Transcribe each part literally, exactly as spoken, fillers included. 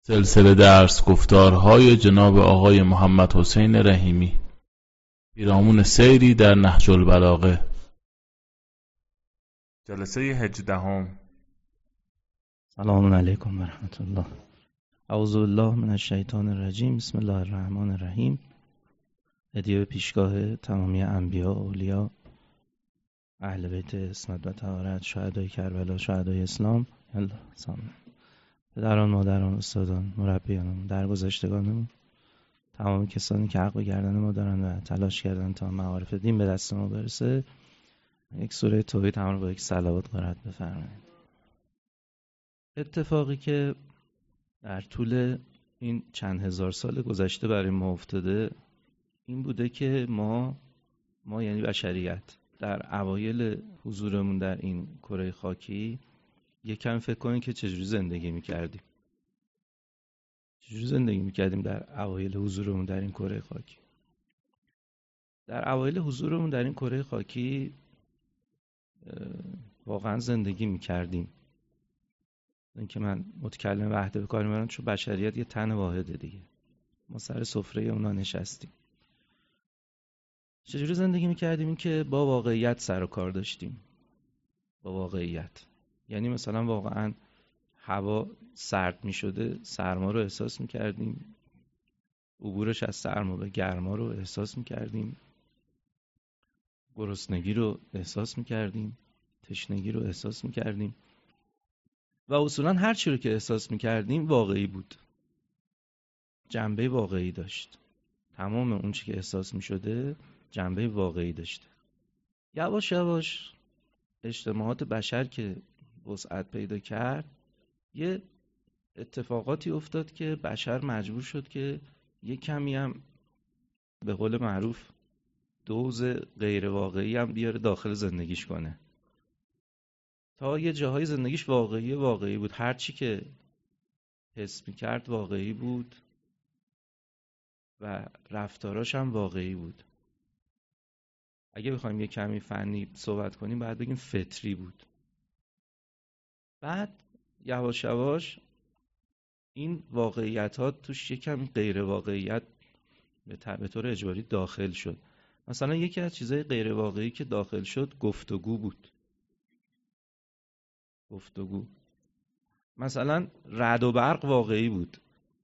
سلسله درس گفتارهای جناب آقای محمد حسین رحیمی، پیرامون سیری در نهج البلاغه، جلسه هجدهم. سلام علیکم و رحمت الله. اعوذ بالله من الشیطان الرجیم. بسم الله الرحمن الرحیم. هدیه به پیشگاه تمامی انبیا و اولیا، اهل بیت عصمت و طهارت، شهدای کربلا، شهدای اسلام. الله سلام. پدران، مادران، استادان، مربیانمون، درگذشتگانمون، تمام کسانی که حق به گردن ما دارن و تلاش کردن تا معارف دین به دست ما برسه. یک سوره توحید همراه با یک صلوات قرائت بفرمایید. اتفاقی که در طول این چند هزار سال گذشته برای ما افتاده این بوده که ما ما یعنی بشریت در اوایل حضورمون در این کره خاکی یکم فکر کنیم که چجوری زندگی میکردیم چجوری زندگی میکردیم در اوایل حضورمون در این کره خاکی. در اوایل حضورمون در این کره خاکی واقعا زندگی میکردیم. این که من متکلم وحده به کار میبرم چون بشریت یه تن واحده دیگه. ما سر سفره اونا نشستیم. چجوری زندگی میکردیم؟ این که با واقعیت سر و کار داشتیم. با واقعیت یعنی مثلا واقعا هوا سرد میشده، سرما رو احساس میکردیم، عبورش از سرما به گرما رو احساس میکردیم، گرسنگی رو احساس میکردیم، تشنگی رو احساس میکردیم و اصولا هر چی رو که احساس میکردیم واقعی بود، جنبه واقعی داشت. تمام اون چی که احساس میشده جنبه واقعی داشته. یواش یواش اجتماعات بشر که وسعت پیدا کرد، یه اتفاقاتی افتاد که بشر مجبور شد که یه کمی هم به قول معروف دوز غیر واقعی هم بیاره داخل زندگیش کنه. تا یه جاهای زندگیش واقعی واقعی بود، هر چی که حس می‌کرد واقعی بود و رفتاراش هم واقعی بود. اگه بخوایم یه کمی فنی صحبت کنیم باید بگیم فطری بود. بعد یواش یواش این واقعیت‌ها توش یه کمی غیر واقعیت به طور اجباری داخل شد. مثلا یکی از چیزهای غیر واقعی که داخل شد گفتگو بود. گفتگو مثلا رعد و برق واقعی بود.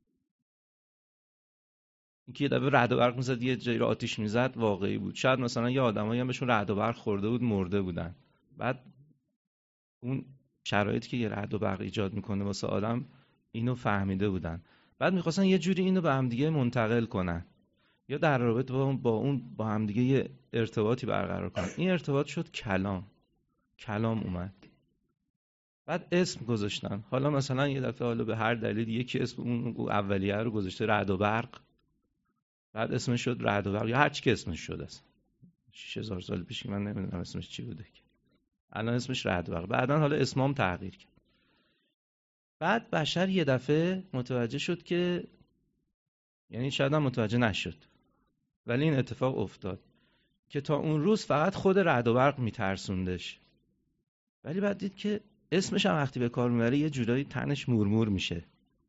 اینکه یه دفعه رعد و برق میزد یه جایی رو آتیش میزد واقعی بود. شاید مثلا یه آدمایی هم بهشون رعد و برق خورده بود مرده بودن. بعد اون شرایطی که یه رعد و برق ایجاد میکنه واسه آدم اینو فهمیده بودن. بعد میخواستن یه جوری اینو به هم دیگه منتقل کنن یا در رابطه با اون با اون با هم دیگه یه ارتباطی برقرار کنن. این ارتباط شد کلام. کلام اومد. بعد اسم گذاشتن. حالا مثلا یه دفعه حالا به هر دلیل یکی اسم اون اولیه رو گذاشته رعد و برق، بعد اسمش شد رعد و برق یا هر چی که اسمش شد. است شش هزار سال پیش من نمیدونم اسمش چی بوده که الان اسمش رعد و برق. بعدن حالا اسمام تغییر کرد. بعد بشر یه دفعه متوجه شد که یعنی شاید هم متوجه نشد ولی این اتفاق افتاد که تا اون روز فقط خود رعد و برق میترسوندش، ولی بعد دید که اسمش هم وقتی به کار میبره یه جورایی تنش مورمور میشه.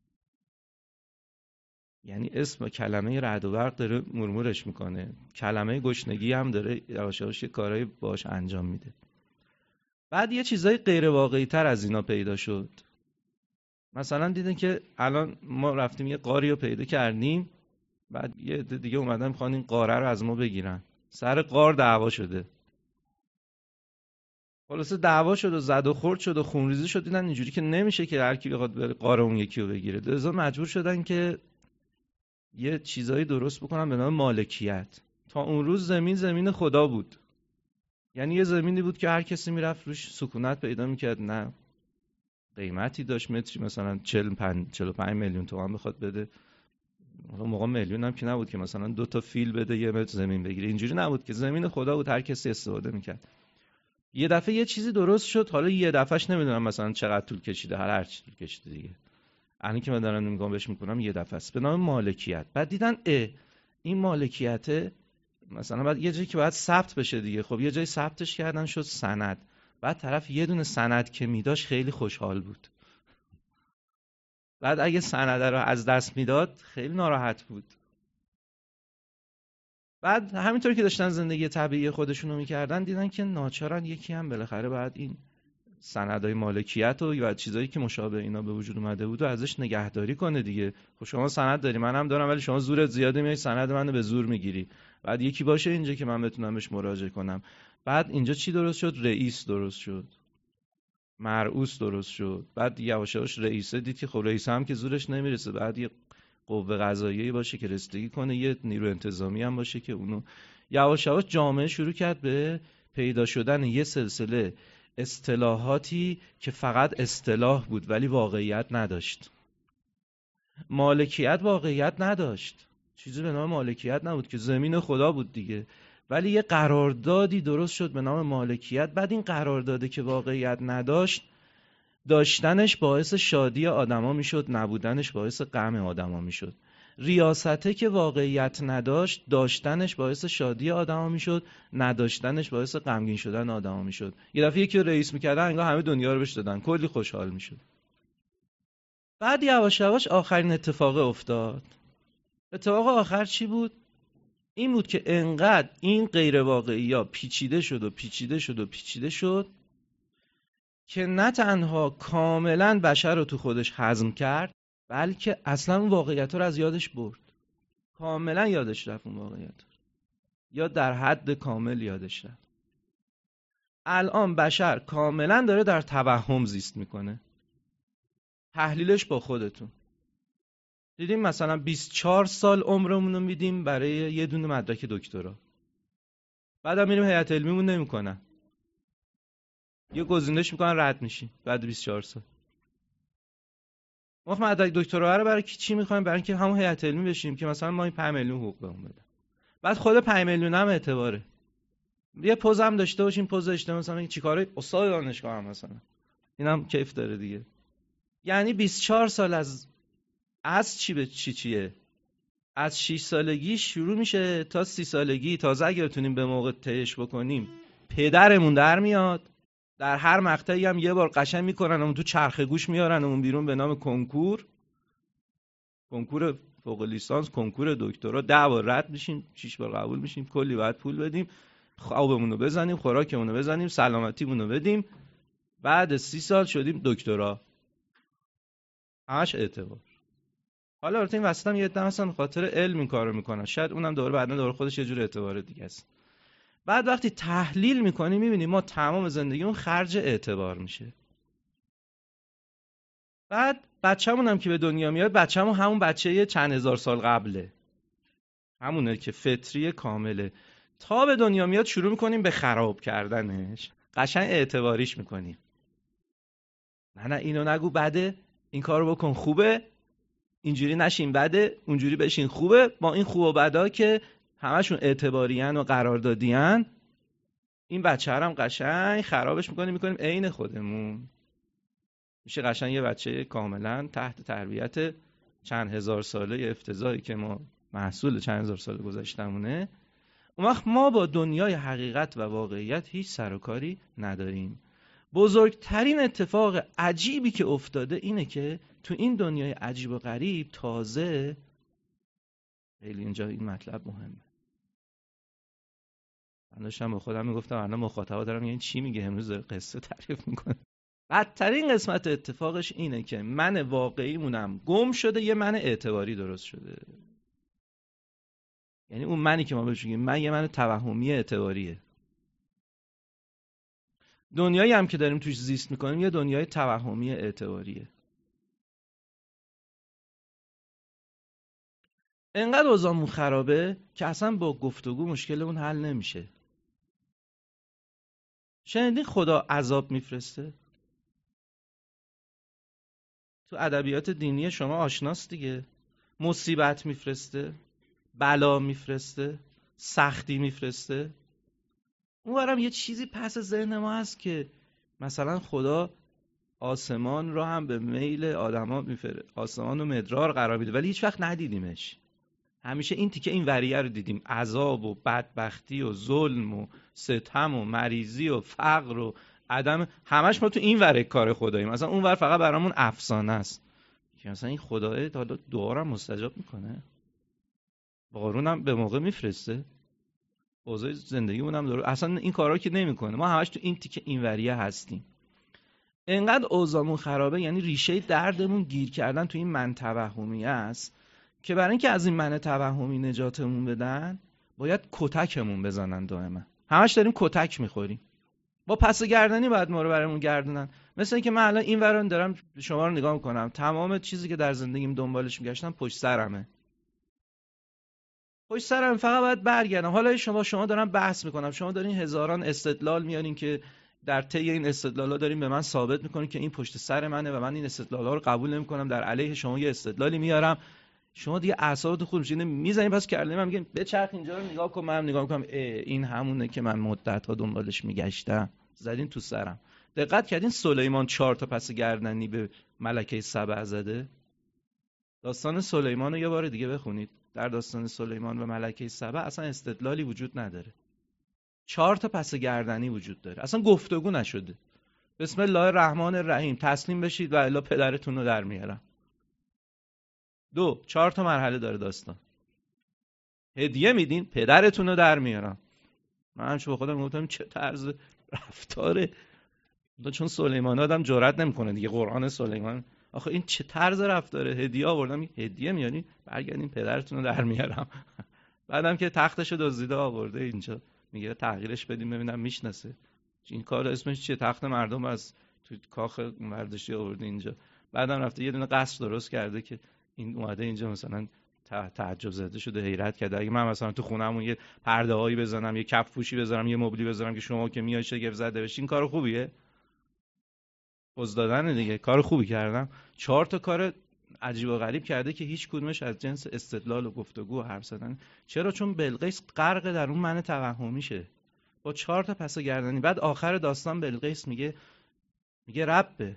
یعنی اسم کلمه رعد و برق داره مورمورش میکنه، کلمه گشنگی هم داره یواش یواش کارهای باش انجام میده. بعد یه چیزای غیر واقعی تر از اینا پیدا شد. مثلا دیدن که الان ما رفتیم یه قاری رو پیدا کردیم، بعد یه دیگه اومدن میخوان این قاره رو از ما بگیرن. سر قار دعوا شده. خلاصه دعوا شد و زد و خورد شد و خونریزی شد. دیدن اینجوری که نمیشه که هر کی بخواد بره قاره اون یکی رو بگیره. لذا مجبور شدن که یه چیزایی درست بکنن به نام مالکیت. تا اون روز زمین زمین خدا بود. یعنی یه زمینی بود که هر کسی میرفت روش سکونت پیدا میکرد. نه قیمتی داشت، متری مثلا چهل و پنج میلیون تومان بخواد بده. اون موقع میلیون هم که نبود که مثلا دو تا فیل بده یه متر زمین بگیره. اینجوری نبود که زمین خدا بود، هر کسی استفاده میکرد. یه دفعه یه چیزی درست شد. حالا یه دفعهش نمیدونم مثلا چقدر طول کشیده، هر هر چی طول کشیده دیگه. الان که من دارم نگاه بهش میکنم یه دفعه است به نام مالکیت. بعد دیدن اه این مالکیت مثلا بعد یه جایی که باید ثبت بشه دیگه. خب یه جایی ثبتش کردن شد سند. بعد طرف یه دونه سند که میداش خیلی خوشحال بود. بعد اگه سند رو از دست میداد خیلی ناراحت بود. بعد همینطور که داشتن زندگی طبیعی خودشونو میکردن دیدن که ناچارن یکی هم بالاخره بعد این سندهای مالکیت و یا چیزایی که مشابه اینا به وجود اومده بود و ازش نگهداری کنه دیگه. خب شما سند داری، منم دارم، ولی شما زورت زیاده، میای سند منو به زور میگیری. بعد یکی باشه اینجا که من بتونم بهش مراجعه کنم. بعد اینجا چی درست شد؟ رئیس درست شد، مرئوس درست شد. بعد یواش یواش رئیسه دید که خب رئیس هم که زورش نمیرسه، بعد یه قوه قضاییه باشه که رسیدگی کنه، یه نیرو انتظامی هم باشه که اونو یواش یواش جامعه شروع کرد به پیدا شدن یه سلسله اصطلاحاتی که فقط اصطلاح بود ولی واقعیت نداشت. مالکیت واقعیت نداشت، چیزی به نام مالکیت نبود که زمین خدا بود دیگه، ولی یه قراردادی درست شد به نام مالکیت. بعد این قرارداده که واقعیت نداشت، داشتنش باعث شادی آدما میشد، نبودنش باعث غم آدما میشد. ریاسته که واقعیت نداشت، داشتنش باعث شادی آدما میشد، نداشتنش باعث غمگین شدن آدما میشد. یه دفعه یکی رو رئیس میکردن انگار همه دنیا رو بهش دادن، کلی خوشحال میشد. بعد یواش یواش آخرین اتفاق افتاد. اتفاق آخر چی بود؟ این بود که انقدر این غیر واقعی ها پیچیده شد و پیچیده شد و پیچیده شد که نه تنها کاملا بشر رو تو خودش هضم کرد، بلکه اصلا اون واقعیت رو از یادش برد. کاملا یادش رفت اون واقعیت، یا در حد کامل یادش رفت. الان بشر کاملا داره در توهم زیست میکنه. تحلیلش با خودتون دیدیم مثلا بیست و چهار سال عمرمون رو میدیم برای یه دونه مدرک دکترا، بعدم میریم هیئت علمیمون نمیکنن، یه گزینش میکنن رد میشیم بعد بیست و چهار سال. ما مدرک دکترا رو برای چی میخوایم؟ برای اینکه همون هیئت علمی بشیم که مثلا ما این پنج میلیون حقوق بهمون بدن. بعد خود پنج میلیون هم اعتباره، یه پوز هم داشته باشیم، پوز داشته مثلا چیکاره استاد دانشگاه هم مثلا، اینم کیف داره دیگه. یعنی بیست و چهار سال از از چی به چی چیه؟ از شش سالگی شروع میشه تا سی سالگی. تازه اگه بتونیم به موقع طیش بکنیم پدرمون در میاد. در هر مقطعی هم یه بار قشنگ میکنن اون تو چرخ گوش میارن اون بیرون به نام کنکور، کنکور فوق لیسانس، کنکور دکترا. ده بار رد میشیم، شش بار قبول میشیم، کلی باید پول بدیم، خوابمون رو بزنیم، خوراکمون رو بزنیم، سلامتیمون رو بدیم. بعد سی سال شدیم دکترا. همش اعتبار. حالا البته این وسط هم یه عده مثلا خاطر علم این کارو میکنن، شاید اونم دوره بعدن دوره خودش یه جور اعتبار دیگه است. بعد وقتی تحلیل میکنی میبینی ما تمام زندگیمون خرج اعتبار میشه. بعد بچه‌مون هم که به دنیا میاد، بچه‌مون همون بچه چند هزار سال قبله، همونه که فطری کامله. تا به دنیا میاد شروع میکنیم به خراب کردنش، قشنگ اعتباریش میکنیم. نه نه اینو نگو بده، این کارو بکن خوبه، اینجوری نشین بده، اونجوری بشین خوبه. با این خوب و بدا که همشون اعتباریان و قراردادیان، این بچه هم قشنگ خرابش میکنیم میکنیم عین خودمون. میشه قشنگ یه بچه کاملا تحت تربیت چند هزار ساله افتضاحی که ما محصول چند هزار سال گذشتمونه. اون وقت ما با دنیای حقیقت و واقعیت هیچ سر و کاری نداریم. بزرگترین اتفاق عجیبی که افتاده اینه که تو این دنیای عجیب و غریب تازه، خیلی اینجا این مطلب مهمه، من داشتم با خودم میگفتم الان مخاطبا دارم یعنی چی میگه، امروز داره قصه تعریف میکنه. بدترین قسمت اتفاقش اینه که من واقعیمونم گم شده، یه من اعتباری درست شده. یعنی اون منی که ما بهش میگیم من، یه من توهمی اعتباریه. دنیایی هم که داریم توش زیست میکنیم یه دنیای توهمی اعتباریه. انقدر اوضاعمون خرابه که اصلا با گفتگو مشکلمون حل نمیشه. شنیدین خدا عذاب میفرسته؟ تو ادبیات دینی شما آشناست دیگه. مصیبت میفرسته، بلا میفرسته، سختی میفرسته. اونورم یه چیزی پس ذهن ما هست که مثلا خدا آسمان رو هم به میل آدما میفره، آسمان رو مدرار قرار میده، ولی هیچ وقت ندیدیمش. همیشه این تیکه این وریه رو دیدیم، عذاب و بدبختی و ظلم و ستم و مریضی و فقر و عدم، همش ما تو این وره کار خداییم. مثلا اون ور فقط برامون افسانه است که مثلا این خدای حالا دعا رو مستجاب میکنه، بارون هم به موقع میفرسته، اوضاع زندگیمون هم داره اصلا این کارا که نمیکنه. ما همش تو این تیکه اینوریه هستیم. انقدر اوضاعمون خرابه، یعنی ریشه دردمون گیر کردن تو این من توهمی است که برای اینکه از این من توهمی نجاتمون بدن باید کتکمون بزنن. دائما همش داریم کتک میخوریم. با پس گردنی باید ما رو برامون گردونن. مثل اینکه من الان این وران دارم شما رو نگاه میکنم، تمام چیزی که در زندگیم دنبالش میگشتم پشت سرمه. پشت سرم فقط باید برگردم. حالا شما شما دارم بحث میکنم، شما دارین هزاران استدلال میارین که در طی این استدلالا دارین به من ثابت میکنین که این پشت سر منه و من این استدلالا رو قبول نمیکنم. در علیه شما یه استدلالی میارم، شما دیگه اعصابتون خود میشینه میزنین پس کله من میگم بچرخ اینجا رو نگاه کن. منم نگاه میکنم این همونه که من مدت‌ها دنبالش میگشتم. زدین تو سرم. دقت کردین سلیمان چهار تا پس گردنی به ملکه سبع زده؟ داستان سلیمان رو یه بار دیگه بخونید. در داستان سلیمان و ملکه سبع اصلا استدلالی وجود نداره. چهار تا پس گردنی وجود داره. اصلا گفتگو نشده. بسم الله الرحمن الرحیم تسلیم بشید و الا پدرتون رو در میارم. دو، چهار تا مرحله داره داستان. هدیه میدین پدرتون رو در میارم. من چه به خودم گفتم چه طرز رفتاره. چون سلیمان آدم جرئت نمیکنه دیگه، قرآن سلیمان. آخه این چه طرز رفتاره؟ هدیه آوردم، هدیه میانی برگردین پدرتون رو در میارم. بعدم که تختشو دزدیده آورده اینجا، میگه تغییرش بدیم ببینم میشناسه. این کار اسمش چیه؟ تخت مردم از تو کاخ مردشی آورده اینجا. بعدم رفته یه دونه قصر درست کرده که این اومده اینجا مثلا تعجب زده شده، حیرت کرده. اگه من مثلا تو خونه‌مون یه پرده‌هایی بزنم، یه کف پوشی بذارم، یه مبلی بذارم که شما که میای شگفت زده بشین، کار خوبیه؟ پوز دادن دیگه. کار خوبی کردم. چهار تا کار عجیب و غریب کرده که هیچ کدومش از جنس استدلال و گفتگو و حرف زدن. چرا؟ چون بلقیس غرق در اون من توهمیشه با چهار تا پس گردنی. بعد آخر داستان بلقیس میگه میگه ربه.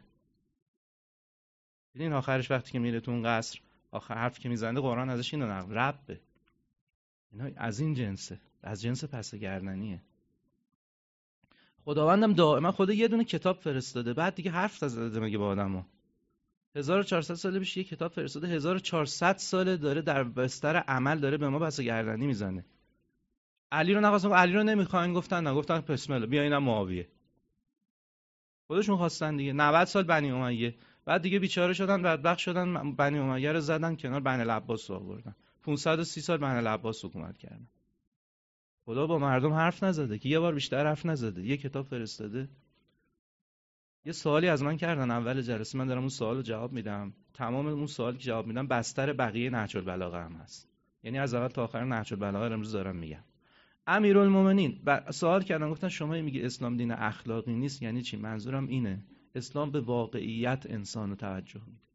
ببین آخرش وقتی که میره تو اون قصر، آخر حرفی که میزنه قرآن ازش اینو نقل ربه. اینا از این جنسه، از جنس پس گردنیه. خداوندم دائما خدا یه دونه کتاب فرستاده، بعد دیگه حرف نزده مگه با آدمو. هزار و چهارصد سال پیش یه کتاب فرستاده، هزار و چهارصد ساله داره در بستر عمل داره به ما پس گردنی میزنه. علی رو نخواستن، علی رو نمیخواین، گفتن نه، گفتن بسم الله بیا اینم معاویه. خودشون خواستن دیگه. نود سال بنی امیه، بعد دیگه بیچاره شدن، بدبخت شدن، بنی امیه رو زدن کنار، بنی العباس رو آوردن. پانصد و سی سال بنی العباس حکومت کردن. خدا با مردم حرف نزده که یه بار بیشتر حرف نزده، یه کتاب فرستاده. یه سوالی از من کردن اول جلسه، من دارم اون سوالو جواب میدم. تمام اون سوالی که جواب میدم بستر بقیه نهج البلاغه هم هست، یعنی از اول تا آخر نهج البلاغه رو امروز دارم میگم. امیرالمومنین سوال کردن، گفتن شما میگی اسلام دین اخلاقی نیست، یعنی چی؟ منظورم اینه اسلام به واقعیت انسانو توجه میده.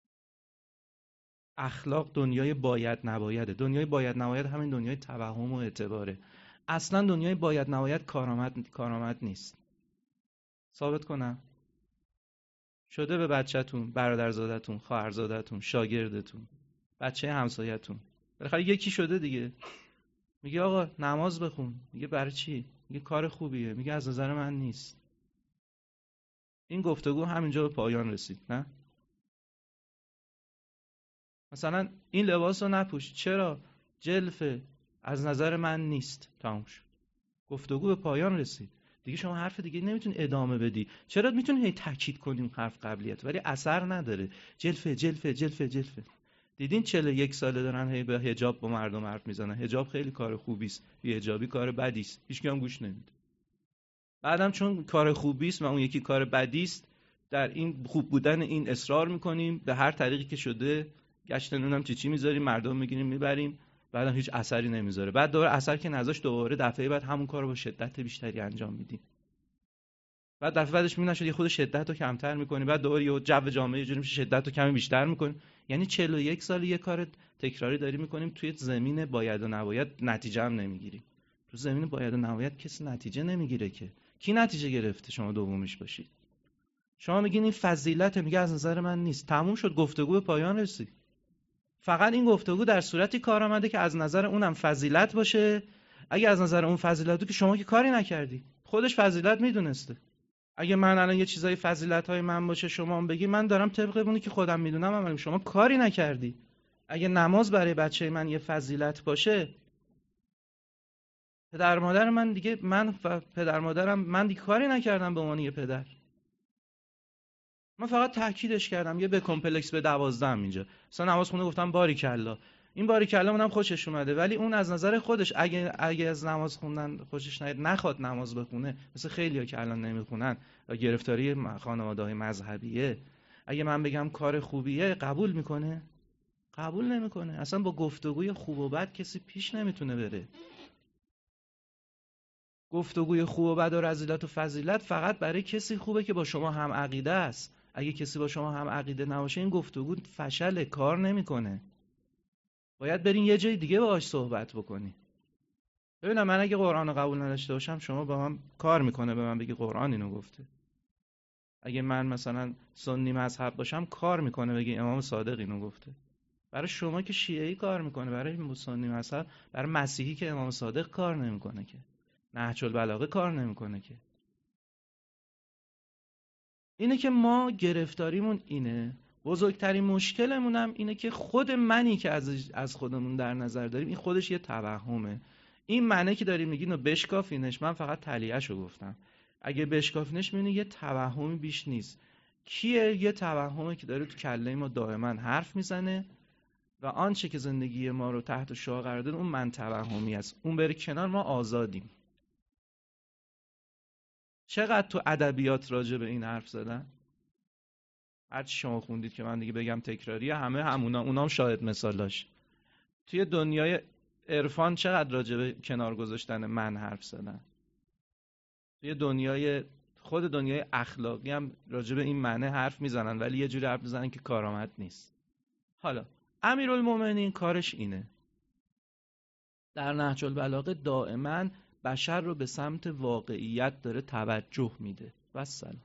اخلاق دنیای باید نبایده. دنیای باید نباید همین دنیای توهم و اعتباره. اصلا دنیای باید نباید کارآمد کارآمد نیست. ثابت کنم شده به بچه‌تون، برادرزادتون، خواهرزادتون، شاگردتون، بچه همسایه‌تون، بالاخره یکی شده دیگه. میگه آقا نماز بخون، میگه برای چی؟ میگه کار خوبیه، میگه از نظر من نیست. این گفتگو همینجا به پایان رسید، نه؟ مثلا این لباس رو نپوش، چرا؟ جلفه، از نظر من نیست. تموم شد. گفتگو به پایان رسید. دیگه شما حرف دیگه نمیتونی ادامه بدی. چرا؟ میتونی هی تاکید کنیم حرف قبلیت، ولی اثر نداره. جلفه جلفه جلفه جلفه. دیدین چهل و یک ساله دارن هی به حجاب با مردم حرف میزنن. حجاب خیلی کار خوبی است، بی حجابی کار بدی است. هیچ کی هم گوش نمیده. بعدم چون کار خوبی است و اون یکی کار بدی است، در این خوب بودن این اصرار میکنیم، به هر طریقی که شده گشت نونم چی چی میذاریم، مردم میگیریم میبریم، بعدم هیچ اثری نمیذاره. بعد دوباره اثر که نذاشت، دوباره دفعه بعد همون کارو با شدت بیشتری انجام میدیم. بعد دفعه بعدش میبینی نشد، یه خود شدت رو کمتر میکنی، بعد دوباره یه جو جامعه یه جوری میشه شدت رو کمی بیشتر میکنی. یعنی چهل و یک سال یه کار تکراری داریم میکنیم، توی زمین باید و نباید نتیجه هم نمیگیریم. تو زمین باید و نباید کسی نتیجه نمیگیره که. کی نتیجه گرفته شما دومیش باشید؟ شما میگین این فضیلت، میگه از نظر من نیست. تموم شد، گفتگو به پایان رسید. فقط این گفتگو در صورتی کار آمده که از نظر اونم فضیلت باشه. اگه از نظر اون فضیلت بود که شما که کاری نکردی، خودش فضیلت میدونسته. اگه من الان یه چیزای فضیلت‌های من باشه شما هم بگی، من دارم طبق اونی که خودم میدونم عمل. شما کاری نکردی. اگه نماز برای بچه من یه فضیلت باشه، پدر مادر من دیگه من و پدر مادرم من دیگه کاری نکردم به عنوان یه پدر. من فقط تاکیدش کردم یه به کمپلکس به دوازدهم اینجا. مثلا نماز خونه گفتم باریکلا. این باریکلا اونم خوشش اومده، ولی اون از نظر خودش اگه اگه از نماز خوندن خوشش نیاد نخواد نماز بخونه، مثل خیلیا که الان نمیخونن و گرفتاری خانواده‌های مذهبیه، اگه من بگم کار خوبیه قبول میکنه؟ قبول نمیکنه. اصلا با گفتگوی خوب و بد کسی پیش نمیتونه بره. گفتگوی خوب و بد و رذیلت و فضیلت فقط برای کسی خوبه که با شما هم عقیده است. اگه کسی با شما هم عقیده نباشه این گفتگو فشل، کار نمیکنه. باید برین یه جای دیگه باهاش صحبت بکنی. ببینم من اگه قرآن رو قبول نداشته باشم شما با من کار میکنه به من بگی قرآن اینو گفته. اگه من مثلا سنی مذهب باشم کار میکنه بگی امام صادق اینو گفته. برای شما که شیعی کار میکنه، برای سنی مذهب، برای مسیحی که امام صادق کار نمیکنه که. نهج البلاغه کار نمیکنه که. اینه که ما گرفتاریمون اینه. بزرگترین مشکلمون هم اینه که خود منی که از از خودمون در نظر داریم این خودش یه توهمه. این معنی که داریم میگین و بشکافینش، من فقط تلیه‌شو گفتم. اگه بشکافینش میبینی یه توهمی بیش نیست. کیه؟ یه توهمه که داره تو کله ما دائما حرف میزنه و آنچه که زندگی ما رو تحت شعاع قرار داده اون من توهمی است. اون بره کنار، ما آزادیم. چقدر تو ادبیات راجع به این حرف زدن؟ هرچی شما خوندید که من دیگه بگم تکراریه، همه همونا، اونام شاهد مثالاش. توی دنیای عرفان چقدر راجع به کنار گذاشتن من حرف زدن. توی دنیای خود دنیای اخلاقی هم راجع به این معنی حرف میزنن، ولی یه جوری حرف میزنن که کارآمد نیست. حالا امیرالمومنین کارش اینه، در نهج البلاغه دائما بشر رو به سمت واقعیت داره توجه میده. والسلام.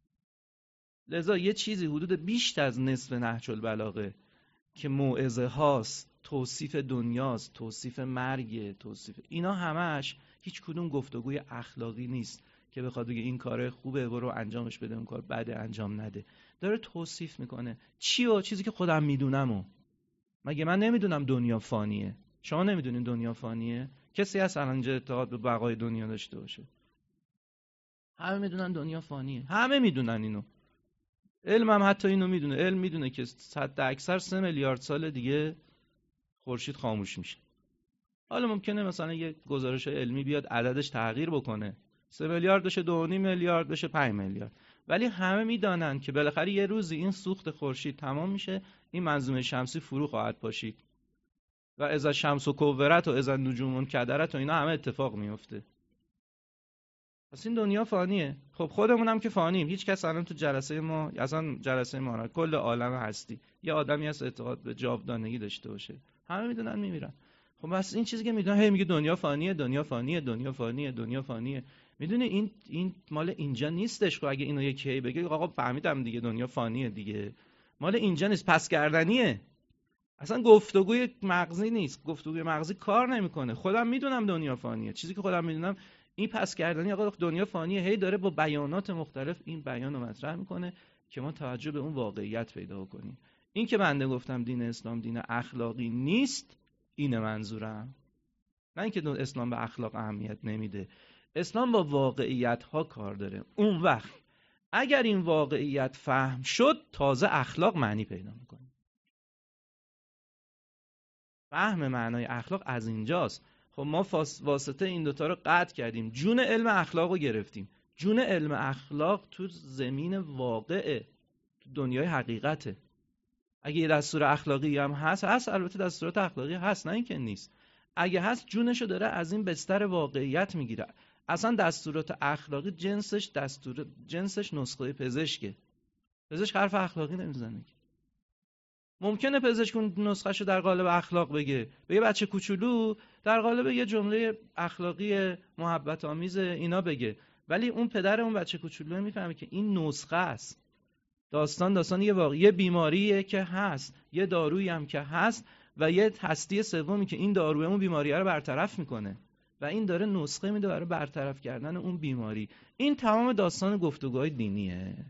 لذا یه چیزی حدود بیشتر از نصف نهج البلاغه که موعظه هاست، توصیف دنیاست، توصیف مرگ، توصیف اینا همش هیچ کدوم گفتگوی اخلاقی نیست که بخواد بگه این کار خوبه برو انجامش بده، اون کار بده انجام نده. داره توصیف میکنه چی و چیزی که خودم میدونم. و مگه من نمیدونم دنیا فانیه؟ شما نمیدونین دنیا فانیه؟ کسی هست الان اینجا اعتقاد به بقای دنیا داشته باشه؟ همه میدونن دنیا فانیه، همه میدونن اینو. علم هم حتی اینو میدونه. علم میدونه که حد اکثر سه میلیارد سال دیگه خورشید خاموش میشه. حالا ممکنه مثلا یه گزارش علمی بیاد عددش تغییر بکنه، سه میلیارد بشه، دو و نیم میلیارد بشه، پنج میلیارد، ولی همه میدانن که بالاخره یه روزی این سوخت خورشید تمام میشه، این منظومه شمسی فرو خواهد پاشید و اذا شمس کورت و اذا النجوم انکدرت و اینا همه اتفاق میفته. پس این دنیا فانیه. خب خودمون هم که فانیم. هیچ کس الان تو جلسه ما، اصلا جلسه ما نه، کل عالم هستی یه آدمی هست اعتقاد به جاودانگی داشته باشه، همه میدونن میمیرن. خب بس این چیزی که میدونن هی میگه دنیا فانیه، دنیا فانیه، دنیا فانیه، دنیا فانیه. میدونی این این مال اینجا نیستش. خب اگه اینو یکی بگه آقا فهمیدم دیگه دنیا فانیه دیگه، مال اینجا نیست، پس گردنیه. اصلا گفتگوی مغزی نیست. گفتگوی مغزی کار نمیکنه. خودم میدونم دنیا فانیه. چیزی که خودم میدونم این پس گردنی آقا دنیا فانیه، هی داره با بیانات مختلف این بیان رو مطرح میکنه که ما توجه به اون واقعیت پیدا کنیم. این که بنده گفتم دین اسلام دین اخلاقی نیست، اینه منظورم. نه اینکه اسلام به اخلاق اهمیت نمیده. اسلام با واقعیت ها کار داره. اون وقت اگر این واقعیت فهم شد تازه اخلاق معنی پیدا میکنه. فهم معنای اخلاق از اینجاست. خب ما واسطه این دوتا رو قطع کردیم، جون علم اخلاق رو گرفتیم. جون علم اخلاق تو زمین واقعه، تو دنیای حقیقته. اگه یه دستور اخلاقی هم هست، هست البته دستورات اخلاقی هست، نه اینکه نیست. اگه هست جونشو داره از این بستر واقعیت میگیره. اصلا دستورات اخلاقی جنسش دستور جنسش نسخه پزشکه. پزشک حرف اخلاقی نمیزنه. ممکنه پزشک اون نسخه‌شو در قالب اخلاق بگه، به یه بچه کوچولو در قالب یه جمله اخلاقی محبت آمیز اینا بگه، ولی اون پدر اون بچه کوچولو میفهمه که این نسخه است. داستان داستان یه واقعی، یه بیماریه که هست، یه دارویی هم که هست و یه هستی سومی که این دارو اون بیماری رو برطرف میکنه. و این داره نسخه میده برای برطرف کردن اون بیماری. این تمام داستان گفتگوهای دینیه.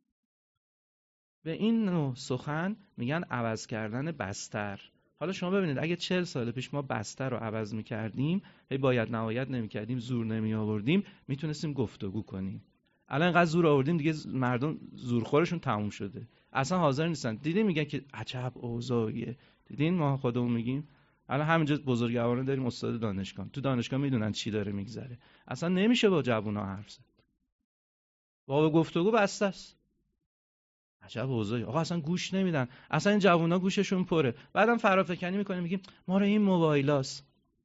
به این نوع سخن میگن عوض کردن بستر. حالا شما ببینید اگه چهل سال پیش ما بستر رو عوض میکردیم، هی باید نهایت نمیکردیم، زور نمی آوردیم، میتونستیم گفتگو کنیم. الان اینقدر زور آوردیم دیگه مردم زورخورشون تموم شده، اصلا حاضر نیستن. دیدین میگن که عجب اوضاعیه، دیدین ما خودمون میگیم الان همینجا بزرگواران داریم، استاد دانشگاه تو دانشگاه میدونن چی داره میگذره، اصلا نمیشه با جوونا حرف زد، با گفتگو بسته است. عجب اوضاعی، آقا اصلا گوش نمیدن، اصلا این جوونا گوششون پره. بعدم فرافکنی میکنیم میگیم ما رو این موبایلاست،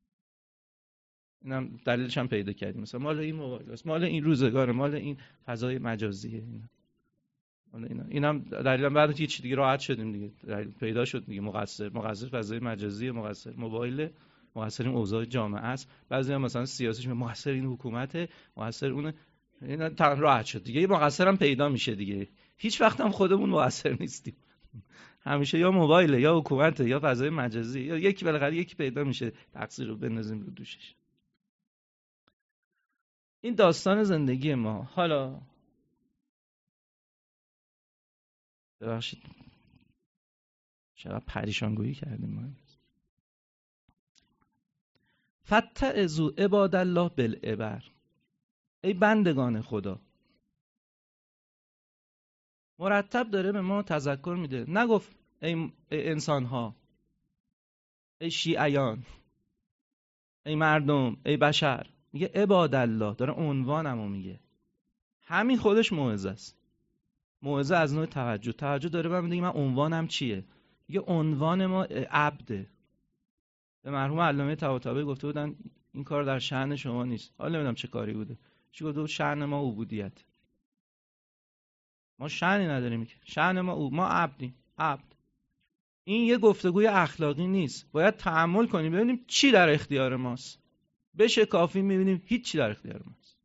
اینم دلیلش هم پیدا کردیم، مثلا مال این موبایلاست، مال این روزگاره، مال این فضای مجازیه، اینا مال اینا. اینم دلیلم بعد که چیز دیگه راحت شدیم دیگه، دلیل پیدا شد دیگه، مقصر مقصر فضای مجازیه، مقصر موبایل، مقصر این اوضاع جامعه است. بعضیا مثلا سیاسیش مقصر این حکومته، مقصر اون، اینا راحت شد دیگه، مقصرم پیدا میشه دیگه. هیچ وقت هم خودمون مقصر نیستیم، همیشه یا موبایل یا حکومت یا فضای مجازی، یا یکی بالاخره یکی پیدا میشه تقصیر رو بندازیم رو دوشش. این داستان زندگی ما. حالا ببخشید چقدر پریشانگویی کردیم ما. فتعظوا عباد الله بالعبر، ای بندگان خدا. مرتب داره به ما تذکر میده، نگفت ای, ای انسان ها، ای شیعیان، ای مردم، ای بشر، میگه عباد الله، داره عنوانمو میگه. همین خودش موعظه است. موعظه از نوع توجه. توجه داره من میگه من عنوانم چیه؟ میگه عنوان ما عبده. به مرحوم علامه طباطبایی گفته بودن این کار در شأن شما نیست. حالا نمیدونم چه کاری بوده. چی گفته بود؟ شأن ما عبودیت. ما شأنی نداریم، شأن ما او ما عبدیم، عبد. این یه گفتگوی اخلاقی نیست. باید تأمل کنیم ببینیم چی در اختیار ماست. بشه کافی میبینیم هیچ چی در اختیار ماست.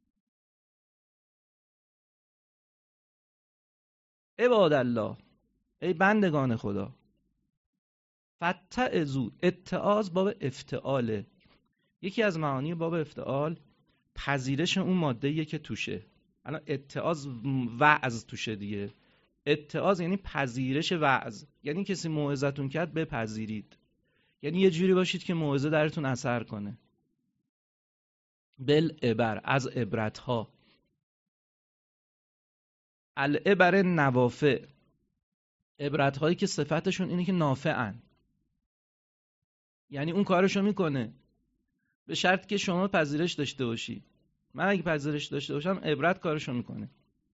عباد الله، ای بندگان خدا. فتعظوا، اتعاظ باب افتعاله. یکی از معانی باب افتعال پذیرش اون ماده‌ایه که توشه. الان اتعاظ وعظ توشه دیگه. اتعاظ یعنی پذیرش وعظ، یعنی کسی موعظتون کرد بپذیرید، یعنی یه جوری باشید که موعظه درتون اثر کنه. بالعبر، از عبرت‌ها. العبر نوافع، عبرت‌هایی که صفتشون اینه که نافعن، یعنی اون کارشو میکنه به شرط که شما پذیرش داشته باشی. من اگه پذیرش داشته باشم عبرت کارشو میکنه.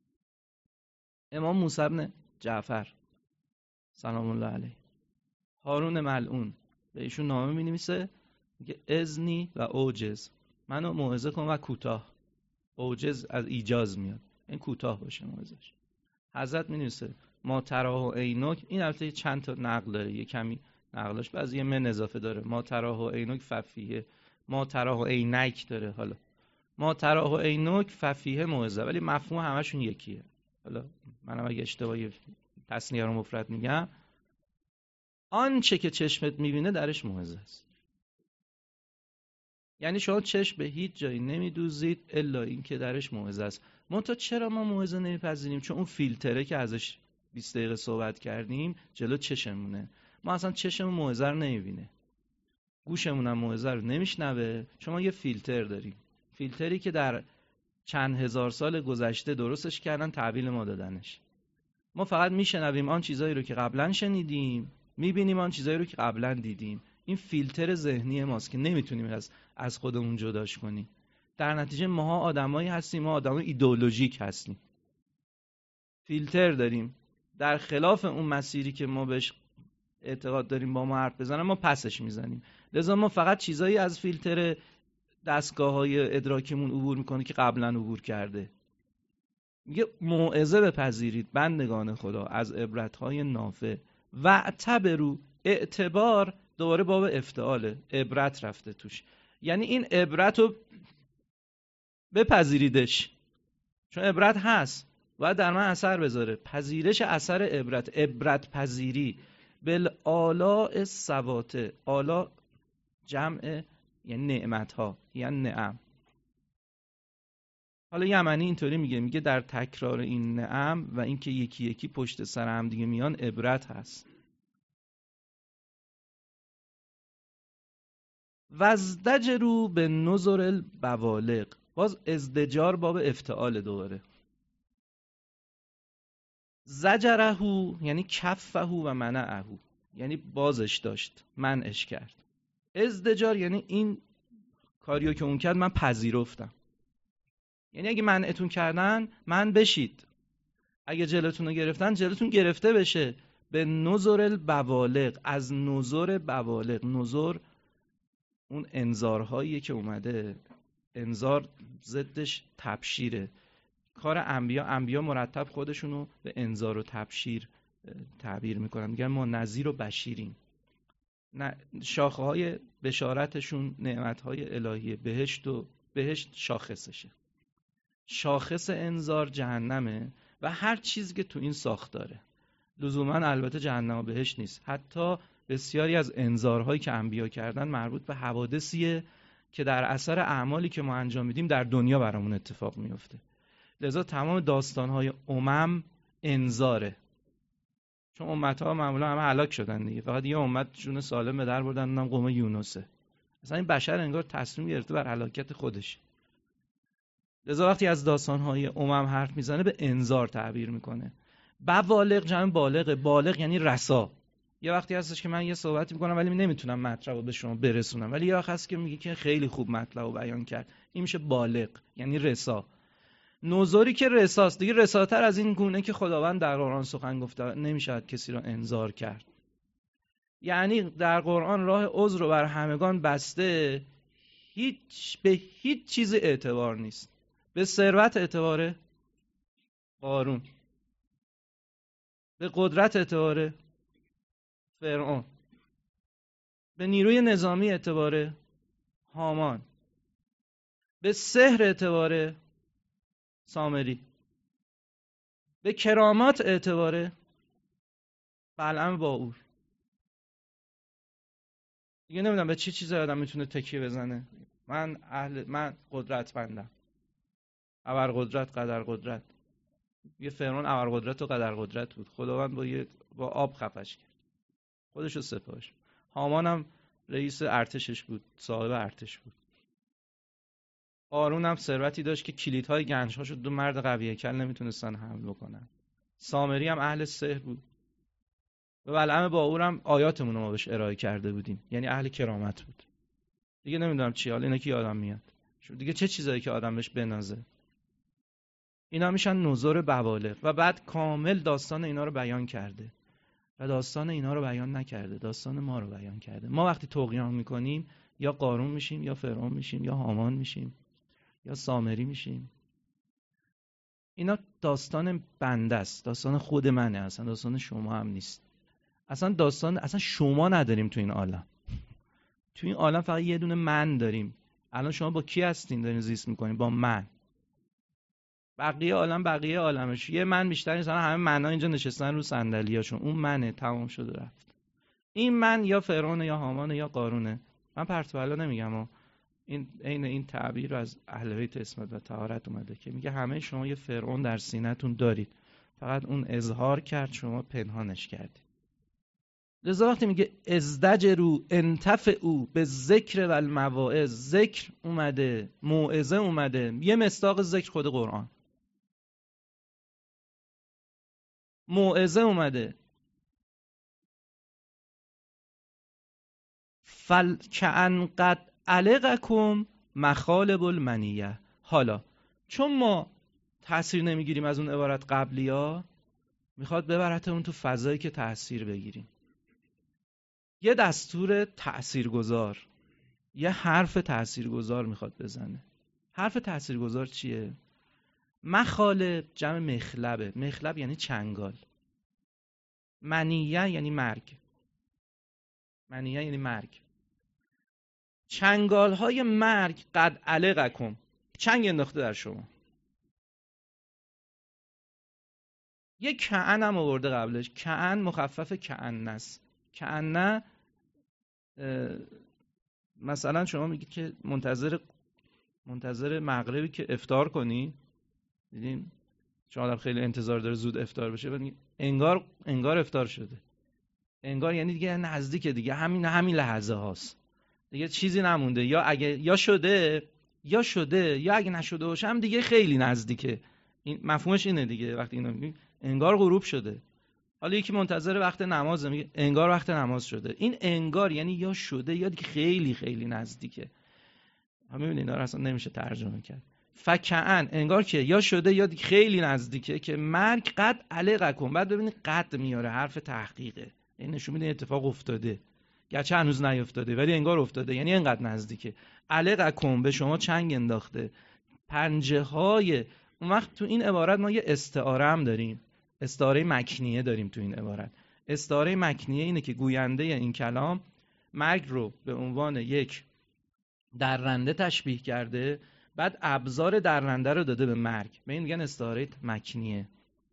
امام موسی بن جعفر سلام الله علیه، هارون ملعون به ایشون نامه می‌نویسه میگه اذنی و اوجز، منو موعظه کن و کوتاه. اوجز از ایجاز میاد، این کوتاه باشه موعظه‌اش. حضرت می‌نویسه ما تراه عینک، این البته چند تا نقل داره، یه کمی نقلاش بعضی من اضافه داره. ما تراه عینک ففیه، ما تراه عینک داره. حالا ما تراه عینک ففیه موعظه، ولی مفهوم همشون یکیه. حالا منم اگه اشتباهی تصنیه رو مفرد میگم، آنچه که چشمت میبینه درش موعظه است. یعنی شما چشم به هیچ جایی نمیدوزید الا این که درش موعظه است. منتها چرا ما موعظه نمیپذیریم؟ چون اون فیلتره که ازش بیست دقیقه صحبت کردیم جلو چشمونه. ما اصلا چشمون موعظه رو نمیبینه، گوشمون هم موعظه رو نمیشنوه، چون ما یه فیلتر داریم. فیلتری که در چند هزار سال گذشته درستش کردن، تحویل ما دادنش. ما فقط میشنویم آن چیزایی رو که قبلا شنیدیم، میبینیم آن چیزایی رو که قبلا دیدیم. این فیلتر ذهنی ماست که نمیتونیم از از خودمون جداش کنیم. در نتیجه ماها آدمایی هستیم، ما آدمای ایدئولوژیک هستیم. فیلتر داریم، در خلاف اون مسیری که ما بهش اعتقاد داریم با ما حرف بزنن، ما پسش میزنیم. لذا ما فقط چیزایی از فیلتر دستگاه‌های ادراکیمون عبور میکنه که قبلا عبور کرده. میگه موعظه بپذیرید بندگان خدا از عبرت‌های نافع و اعتبروا. اعتبار دوباره باب افتعاله، عبرت رفته توش، یعنی این عبرت رو بپذیریدش، چون عبرت هست باید در من اثر بذاره. پذیرش اثر عبرت، عبرت پذیری. بالآلاء السواطع، آلا جمع یعنی نعمت ها، یعنی نعم. حالا یمنی اینطوری میگه، میگه در تکرار این نعم و اینکه یکی یکی پشت سر هم دیگه میان عبرت هست. وازدجروا به نظر البوالغ، باز ازدجار باب افتعال دوباره. زجره یعنی کفه و منعه، یعنی بازش داشت، منعش کرد. ازدجار یعنی این کاریو که اون کرد من پذیرفتم، یعنی اگه منعتون کردن من بشید، اگه جلوتون رو گرفتن جلوتون گرفته بشه. به نظر البوالغ، از نظر بوالغ. نظر اون انذارهایی که اومده، انذار ضدش تبشیره. کار انبیا، انبیا مرتب خودشونو به انذار و تبشیر تعبیر میکنن، میگن ما نذیر و بشیریم. شاخه های بشارتشون نعمت های الهیه، بهشت و بهشت شاخصشه. شاخص انذار جهنمه و هر چیزی که تو این ساختاره. لزوما البته جهنم و بهشت نیست، حتی بسیاری از انذارهایی که انبیا کردن مربوط به حوادثیه که در اثر اعمالی که ما انجام میدیم در دنیا برامون اتفاق میفته. لذا تمام داستانهای امم انذاره، چون امتها معمولا همه هلاک شدن دیگه، فقط یه امت جون سالم به در بردن، اونم قوم یونسه. اصلا این بشر انگار تصمیم گرفته بر هلاکت خودش. لذا وقتی از داستانهای امم حرف میزنه به انذار تعبیر میکنه. بوالغ جمع بالغه، بالغ یعنی رسا. یه وقتی هستش که من یه صحبتی میکنم ولی نمیتونم مطلب رو به شما برسونم، ولی یه وقت هست که میگه که خیلی خوب مطلب رو بیان کرد، این میشه بالغ یعنی رسا. نظری که رساست دیگه، رساتر از این گونه که خداوند در قرآن سخن گفته نمیشه کسی را انذار کرد. یعنی در قرآن راه عذر رو بر همگان بسته، هیچ به هیچ چیز اعتبار نیست. به ثروت اعتباره قارون، به قدرت اعتباره فرعون، به نیروی نظامی اعتباره هامان، به سحر اعتباره سامری، به کرامات اعتباره بلعم باور. دیگه نمیدونم به چه چیزی آدم میتونه تکیه بزنه. من اهل من قدرتمندم، ابر قدرت قدر قدرت. یه فرعون ابر قدرت و قدر قدرت بود، خداوند با یه با آب خفش کرد، خودشو سپاش. هامان هم رئیس ارتشش بود، صاحب ارتش بود. قارون هم ثروتی داشت که کلیدهای گنج‌هاشو دو مرد قوی هیکل نمیتونستن حمل بکنن. سامری هم اهل سحر بود. و بلعم باور هم آیاتمون رو ما بهش ارائه کرده بودیم، یعنی اهل کرامت بود. دیگه نمیدونم چی، حالا اینا که یادم میاد. دیگه چه چیزایی که آدم بهش بنازه. اینا میشن نظر بوالغ. و بعد کامل داستان اینا رو بیان کرده. و داستان اینا رو بیان نکرده، داستان ما رو بیان کرده. ما وقتی طغیان میکنیم یا قارون میشیم یا فرعون میشیم یا هامان میشیم یا سامری میشیم. اینا داستان بنده است، داستان خود منه، اصلا داستان شما هم نیست. اصلا داستان اصلا شما نداریم تو این عالم. تو این عالم فقط یه دونه من داریم. الان شما با کی هستین دارین زیست میکنین؟ با من. بقیه عالم بقیه عالمش یه من بیشتر نیست، همه منا اینجا نشستن رو صندلیاشون، اون منه، تمام شد و رفت. این من یا فرعون یا هامان یا قارونه. من پرت و پلا نمیگم ها. این عین این تعبیر از اهل بیت اسمت و طهارت اومده که میگه همه شما یه فرعون در سینه‌تون دارید، فقط اون اظهار کرد شما پنهانش کردید. لذا وقتی میگه ازدجروا انتفعوا به ذکر و المواعظ، ذکر اومده، موعظه اومده، یه مصداق ذکر خود قرآن. موعظه اومده، فلکأن قد علقکم مخالب المنیه. حالا چون ما تأثیر نمیگیریم از اون عبارت قبلی ها، میخواد ببرتمون تو فضایی که تأثیر بگیریم. یه دستور تأثیرگذار، یه حرف تأثیرگذار میخواد بزنه. حرف تأثیرگذار چیه؟ مخالب جمع مخلبه. مخلب یعنی چنگال. منیه یعنی مرگ. منیه یعنی مرگ. چنگال های مرگ قد علقکم، چنگ انداخته در شما. یه کأن هم آورده قبلش، کأن مخفف کأن است. کأن مثلا شما میگید که منتظر منتظر مغربی که افطار کنی، دیدین شما آدم خیلی انتظار داره زود افطار بشه، بعد انگار انگار افطار شده، انگار یعنی دیگه نزدیکه، دیگه همین همین لحظه هاست، دیگه چیزی نمونده، یا اگه یا شده یا شده یا اگه نشده باشه هم دیگه خیلی نزدیکه. این مفهومش اینه دیگه. وقتی اینو میگیم انگار غروب شده. حالا یکی منتظر وقت نمازه، میگه انگار وقت نماز شده. این انگار یعنی یا شده یا دیگه خیلی خیلی نزدیکه. هم می‌بینید اینا رو اصلا نمیشه ترجمه کرد. فکأن انگار که یا شده یا دیگه خیلی نزدیکه که مرگ قد علقکم. بعد ببینید قد میاره، حرف تحقیقه، این نشون میده اتفاق افتاده، گرچه هنوز نیفتاده ولی انگار افتاده، یعنی اینقدر نزدیکه. علقکم، به شما چنگ انداخته، پنجه های. اون وقت تو این عبارت ما یه استعاره هم داریم، استعاره مکنیه داریم تو این عبارت. استعاره مکنیه اینه که گوینده این کلام مرگ رو به عنوان یک درنده تشبیه کرده، بعد ابزار درنده رو داده به مرگ، به این میگن استعاره مکنیه.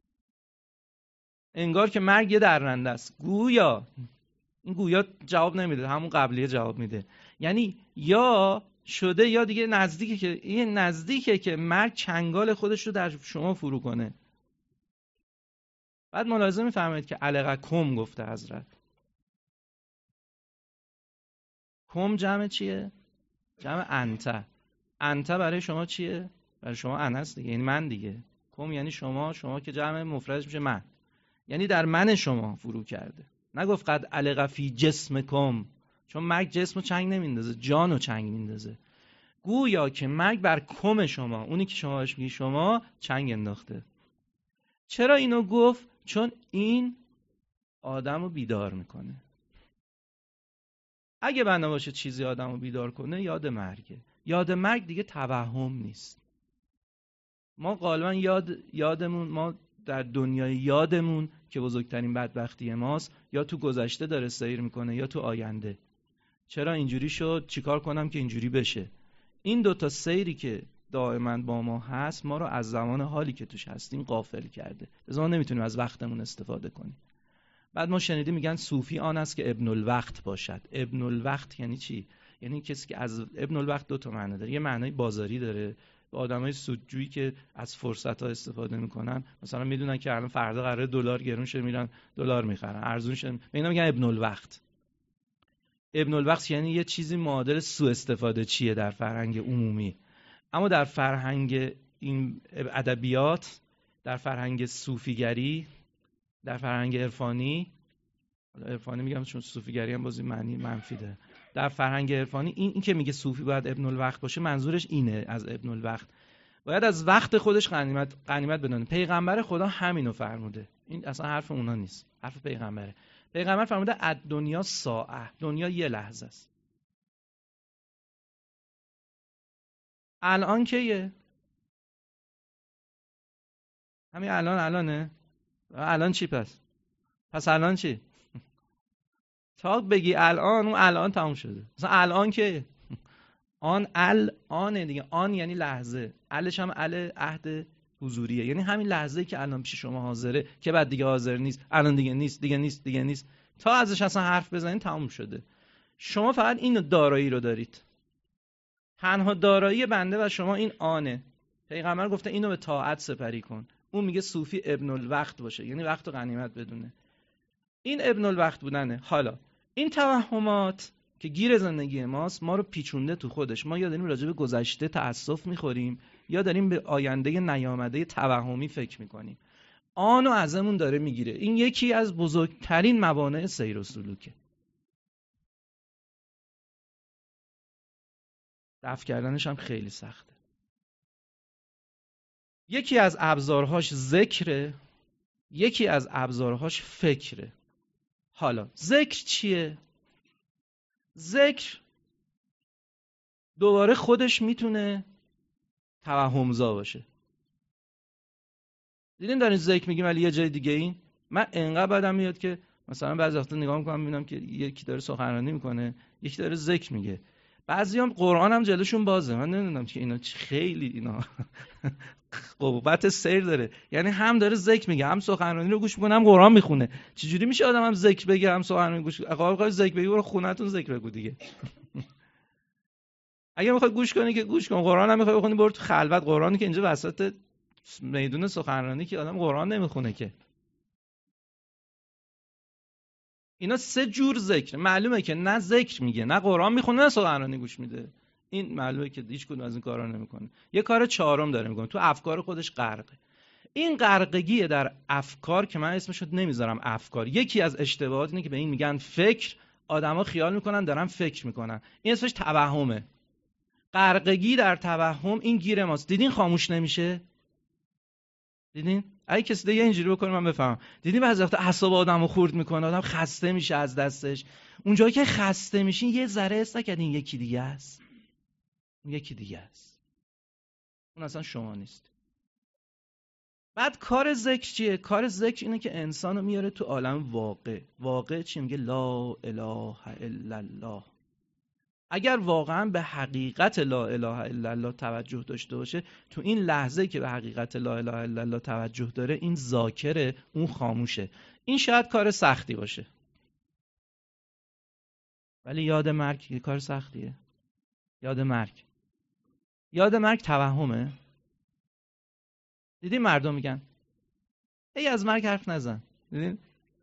انگار که مرگ یه درنده است، گویا. این گویا جواب نمیده، همون قبلیه جواب میده. یعنی یا شده یا دیگه نزدیکه، که این نزدیکه که مرگ چنگال خودش رو در شما فرو کنه. بعد ملاحظه میفهمید که علقکم گفته حضرت. کم جمع چیه؟ جمع انت. انت برای شما چیه؟ برای شما انس دیگه، یعنی من دیگه. کم یعنی شما، شما که جمع مفردش میشه من، یعنی در من شما فرو کرده. نگفت قد علق فی جسمکم، چون مرگ جسمو چنگ نمیندازه، جانو چنگ میندازه. گویا که مرگ بر کم شما، اونی که شما بهش میگی شما، چنگ انداخته. چرا اینو گفت؟ چون این آدمو بیدار میکنه. اگه بنا باشه چیزی آدمو بیدار کنه، یاد مرگه. یاد مرگ دیگه توهم نیست. ما غالبا یاد یادمون ما در دنیای یادمون که بزرگترین بدبختی ماست، یا تو گذشته داره سیر میکنه یا تو آینده. چرا اینجوری شد؟ چیکار کنم که اینجوری بشه؟ این دوتا سیری که دائما با ما هست، ما رو از زمان حالی که توش هستیم غافل کرده. لذا ما نمیتونیم از وقتمون استفاده کنیم. بعد ما شنیدیم میگن صوفی آن است که ابن الوقت باشد. ابن الوقت یعنی چی؟ یعنی کسی که از ابن الوقت دو تا معنی داره. یه معنای بازاری داره، آدمای سودجویی که از فرصت‌ها استفاده میکنن، مثلا میدونن که الان فردا قراره دلار گرون شه، میرن دلار میخرن، ارزون شه، اینا میگن ابن الوقت. ابن الوقت یعنی یه چیزی معادل سوء استفاده چیه در فرهنگ عمومی. اما در فرهنگ این ادبیات، در فرهنگ صوفیگری، در فرهنگ عرفانی، عرفانی میگم چون صوفیگری هم بازی معنی منفی داره، در فرهنگ عرفانی این, این که میگه صوفی باید ابن الوقت باشه، منظورش اینه از ابن الوقت، باید از وقت خودش غنیمت غنیمت بدونه. پیغمبر خدا همینو فرموده، این اصلا حرف اونا نیست، حرف پیغمبره. پیغمبر فرموده اد دنیا ساعه، دنیا یه لحظه است. الان کیه؟ همین الان. الانه؟ الان چی پس؟ پس الان چی؟ تا بگی الان، اون الان تموم شده. مثلا الان که آن الان دیگه، آن یعنی لحظه، الش هم ال عهد حضوریه، یعنی همین لحظه‌ای که الان پیش شما حاضره، که بعد دیگه حاضر نیست، الان دیگه نیست، دیگه نیست، دیگه نیست، تا ازش اصلا حرف بزنین تموم شده. شما فقط این دارایی رو دارید، تنها دارایی بنده و شما این آنه. پیغمبر گفته اینو به طاعت سپری کن. اون میگه صوفی ابن الوقت باشه، یعنی وقت و غنیمت بدونه. این ابن الوقت بودنه. حالا این توهمات که گیر زندگی ماست، ما رو پیچونده تو خودش. ما یا داریم راجع به گذشته تأسف میخوریم، یا داریم به آینده نیامده توهمی فکر میکنیم. آنو ازمون داره میگیره. این یکی از بزرگترین موانع سیر و سلوکه. دفع کردنش هم خیلی سخته. یکی از ابزارهاش ذکره، یکی از ابزارهاش فکره. حالا ذکر چیه؟ ذکر دوباره خودش میتونه توهمزا باشه. دیدین دارین ذکر میگیم ولی یه جای دیگه این. من انقدر بدم میاد که مثلا بعضی وقتا نگاه میکنم میبینم که یکی داره سخنرانی میکنه، یکی داره ذکر میگه. بعضیام قرآن هم جلوشون بازه. من نمیدونم که اینا خیلی اینا قوت سیر داره، یعنی هم داره ذکر میگه، هم سخنرانی رو گوش میکنه، هم قرآن میخونه. چجوری میشه آدم هم ذکر بگه هم سخنرانی گوش کنه؟ آقا ذکر بگی برو خونه‌تون ذکر بگو دیگه. اگه میخوای گوش کنی که گوش کن، قرآن هم میخوای بخونی برو تو خلوت. قرآنی که اینجا وسط میدون سخنرانی که آدم قرآن نمیخونه که. اینا سه جور ذکر. معلومه که نه ذکر میگه، نه قرآن میخونه، نه سخنرانی گوش میده. این معلومه که هیچ کدوم از این کارا نمیکنه. یه کار چهارم داره میکنه، تو افکار خودش غرقه. این غرقگی در افکار که من اسمشو نمیذارم افکار، یکی از اشتباهات اینه که به این میگن فکر. آدما خیال میکنن دارن فکر میکنن، این اسمش توهمه. غرقگی در توهم این گیر ماست. دیدین خاموش نمیشه؟ دیدین؟ اگه کسی دیگه اینجوری بکنه من بفهمم. دیدین بعضی وقتا اعصاب آدمو خورد میکنه، آدم خسته میشه از دستش. اونجایی که خسته میشین یه ذره حس نکردین یکی دیگه است. اون یکی دیگه است. اون اصلا شما نیست. بعد کار ذکر چیه؟ کار ذکر اینه که انسانو میاره تو عالم واقع. واقع چی میگه؟ لا اله الا الله. اگر واقعا به حقیقت لا اله الا الله توجه داشته باشه، تو این لحظه که به حقیقت لا اله الا الله توجه داره، این ذاکره، اون خاموشه. این شاید کار سختی باشه، ولی یاد مرگ یه کار سختیه. یاد مرگ یاد مرگ توهمه. دیدین مردم میگن ای از مرگ حرف نزن. دیدین؟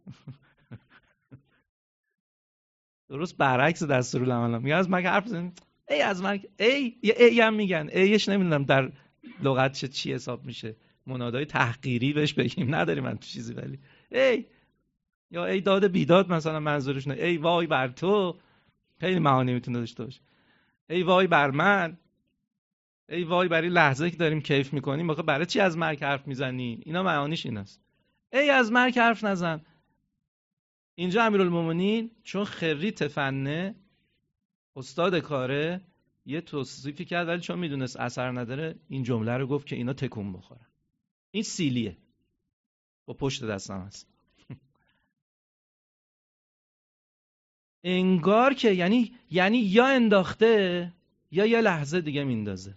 درست برعکس دستورالعمل میگن از مرگ حرف بزنید. ای از مرگ ای یه ای هم میگن. ایش نمیدونم در لغت چه چی حساب میشه، منادای تحقیری بهش بگیم، نداریم من تو چیزی، ولی ای یا ای داد بیداد مثلا منظورشونه. ای وای بر تو، خیلی معانی میتونه داشته باشه. ای وای بر من، ای وای برای لحظه که داریم کیف میکنیم، واقعا برای چی از مرگ حرف میزنی؟ اینا معانیش ایناست. ای از مرگ حرف نزن. اینجا امیرالمومنین چون خریت فنه، استاد کاره، یه توصیفی کرد، ولی چون میدونست اثر نداره این جمله رو گفت که اینا تکون بخورن. این سیلیه، با پشت دستم هست. انگار که یعنی یعنی یا انداخته یا یه لحظه دیگه میندازه.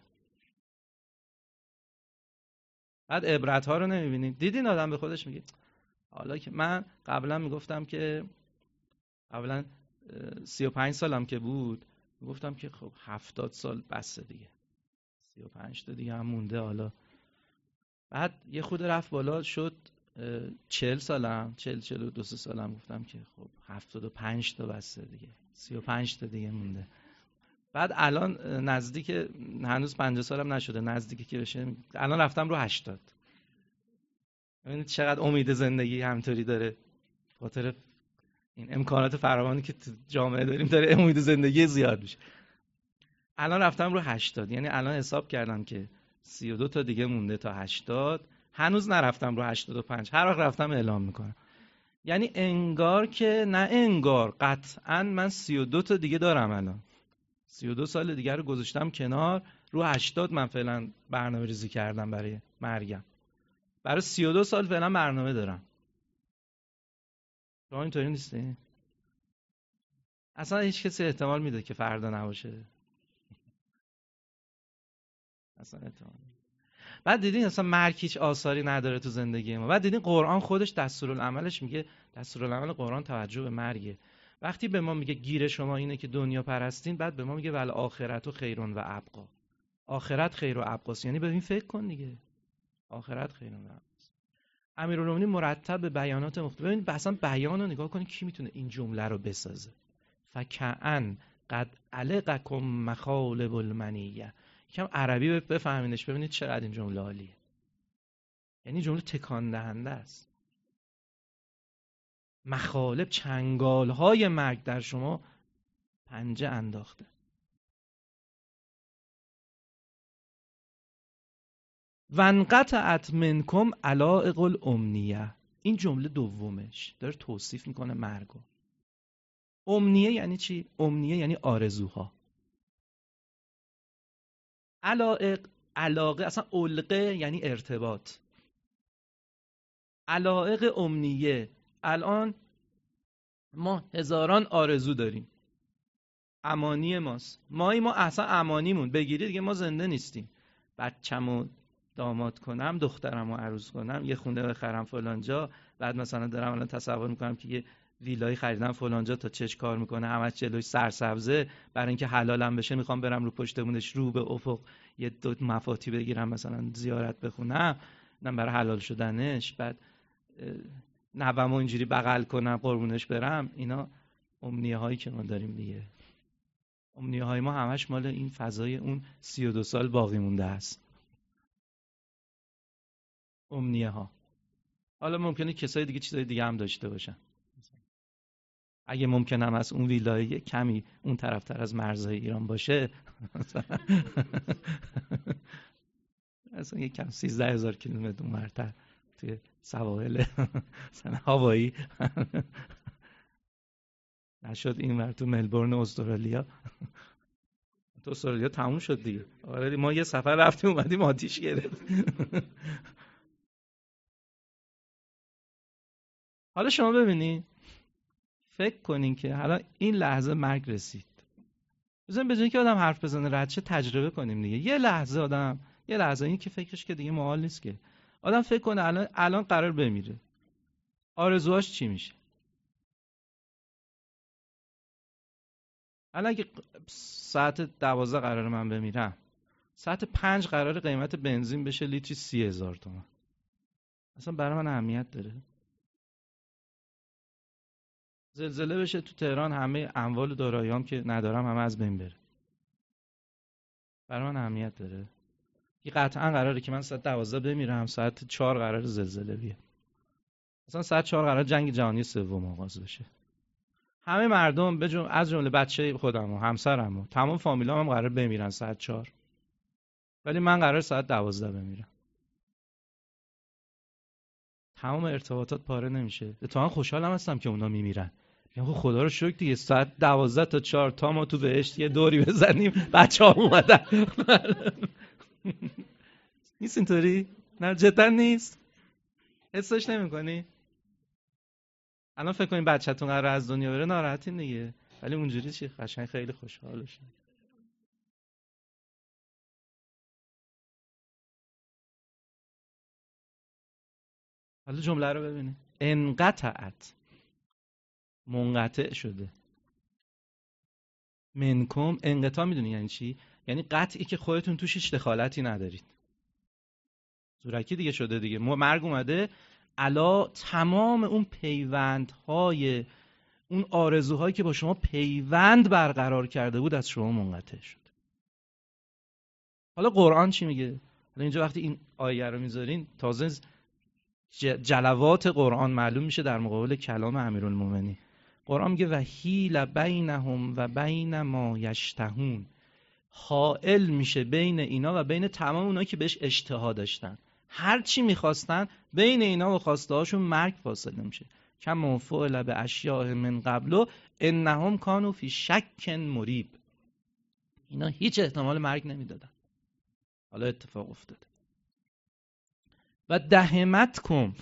بعد عبرت ها رو نمیبینید. دیدین آدم به خودش میگه حالا که من قبلا میگفتم که قبلا سی و پنج سالم که بود میگفتم که خب هفتاد سال بسه دیگه، سی و پنج تا دیگه هم مونده. حالا بعد یه خود رفت بالا شد چهل سالم، چهل چهل و دو سالم، گفتم که خب هفتاد و پنج تا بسه دیگه، سی و پنج تا دیگه مونده. بعد الان نزدیک، هنوز پنجاه سالم نشده، نزدیکی که بشه الان رفتم رو هشتاد. ببینید چقدر امید زندگی همطوری داره، خاطر این امکانات فراوانی که تو جامعه داریم داره امید زندگی زیاد میشه. الان رفتم رو هشتاد، یعنی الان حساب کردم که سی و دو تا دیگه مونده تا هشتاد. هنوز نرفتم رو هشتاد و پنج، هر وقت رفتم اعلام میکنم. یعنی انگار که نه انگار، قطعا من سی و دو تا دیگه دارم. الان سی و دو سال دیگه رو گذاشتم کنار، رو هشتاد من فعلا برنامه ریزی کردم برای مرگم. برای سی و دو سال فعلا برنامه دارم. شما اینطوری نیستی؟ اصلا هیچ کسی احتمال میده که فردا نباشه؟ اصلا احتمال میده. بعد دیدین اصلا مرگ هیچ آثاری نداره تو زندگی ما. بعد دیدین قرآن خودش دستورالعملش میگه، دستورالعمل قرآن توجه به مرگه. وقتی به ما میگه گیر شما اینه که دنیا پرستین، بعد به ما میگه ول آخرت و خیرون و ابقا. آخرت خیر و ابقاست، یعنی ببین فکر کن دیگه، آخرت خیرون و ابقاست. امیرالمومنین مرتب به بیانات مختلف، ببین اصلا بیان رو نگاه کنید کی میتونه این جمله رو بسازه. فکأن قد علقکم مخالب المنیه. یکم عربی بفهمینش ببینید چقدر این جمله عالیه. یعنی جمله تکان دهنده است. مخالب، چنگال های مرگ در شما پنجه انداخته. وانقطعت منکم علائق الامنیه. این جمله دومش داره توصیف میکنه مرگو. امنیه یعنی چی؟ امنیه یعنی آرزوها. علائق، علاقه، اصلا علقه یعنی ارتباط. علائق امنیه، الان ما هزاران آرزو داریم، امانی ماست. مایی ما اصلا امانیمون بگیرید دیگه ما زنده نیستیم. بچه‌مو داماد کنم، دخترمو عروس کنم، یه خونه بخرم فلان جا، بعد مثلا دارم الان تصور میکنم که یه ویلای خریدم فلانجا تا چش کار میکنه، همش جلوش سرسبزه، برای اینکه حلالم بشه میخوام برم رو پشتمونش رو به افق یه دو مفاتی بگیرم مثلا زیارت بخونم، نه برای حلال شدنش، بعد نوامو اینجوری بغل کنم قربونش برم. اینا امنیه هایی که ما داریم دیگه. امنیه های ما همش مال این فضای اون سی و دو سال باقی مونده است. امنیه ها. حالا ممکنه کسای دیگه چیزای دیگه هم داشته باشن. اگه ممکن هم از اون ویلای کمی اون طرفتر از مرزهای ایران باشه، مثلا یک کم سیزده هزار کیلومتر اونورتر توی سواحل مثلا هاوایی نشد این ور تو ملبورن استرالیا. تو استرالیا تموم شد دیگه. آره ما یه سفر رفتیم اومدیم آتیش گرفت. حالا شما ببینید، فکر کنین که حالا این لحظه مرگ رسید، بزنین به جای که آدم حرف بزنه رد شه تجربه کنیم دیگه. یه لحظه آدم، یه لحظه این که فکرش که دیگه محال نیست که آدم فکر کنه الان الان قرار بمیره، آرزوهاش چی میشه؟ الان اگه ساعت دوازده قرار من بمیرم، ساعت پنج قرار قیمت بنزین بشه لیتری سی هزار تومان، اصلا برای من اهمیت داره؟ زلزله بشه تو تهران، همه اموال و داراییام که ندارم همه از بین بره، برای من اهمیت داره؟ که قطعا قراره که من ساعت دوازده بمیرم، ساعت چهار قرار زلزله بیاد، مثلا ساعت چهار قرار جنگ جهانی سوم آغاز بشه، همه مردم بجم... از جمله بچه خودم و همسرم و تمام فامیلام هم قرار بمیرن ساعت چهار، ولی من قرار ساعت دوازده بمیرم. تمام ارتباطات پاره نمیشه. اتفاقا خوشحالم هستم که اونا میمیرن، میگم خدا رو شکر دیگه ساعت دوازده تا چهار تا ما تو بهشت یه دوری بزنیم بچه‌ها اومدن. نیست اینطوری؟ نه جدا نیست؟ حسش نمی‌کنی؟ الان فکر کنین بچه‌تون قراره از دنیا بره ناراحتین دیگه، ولی اونجوری چی قشنگ خیلی خوشحال بشین. حالا جمله رو ببینید، انقطعت، منقطع شده، منکم. انقطاع میدونی یعنی چی؟ یعنی قطعی که خودتون توش هیچ دخالتی ندارید، زورکی دیگه شده دیگه، مرگ اومده، الا تمام اون پیوندهای، اون آرزوهایی که با شما پیوند برقرار کرده بود از شما منقطع شد. حالا قرآن چی میگه؟ حالا اینجا وقتی این آیه رو میذارین تازه جلوات قرآن معلوم میشه در مقابل کلام امیرالمومنین. قرآن میگه و حیل بینهم و بین ما یشتهون، حائل میشه بین اینا و بین تمام اونایی که بهش اشتها داشتن، هر چی میخواستن بین اینا و خواسته هاشون مرگ فاصله میشه. کما فعل باشیاء من قبل انهم کانوا فی شک مریب، اینا هیچ احتمال مرگ نمیدادن، حالا اتفاق افتاده. و دهمتکم،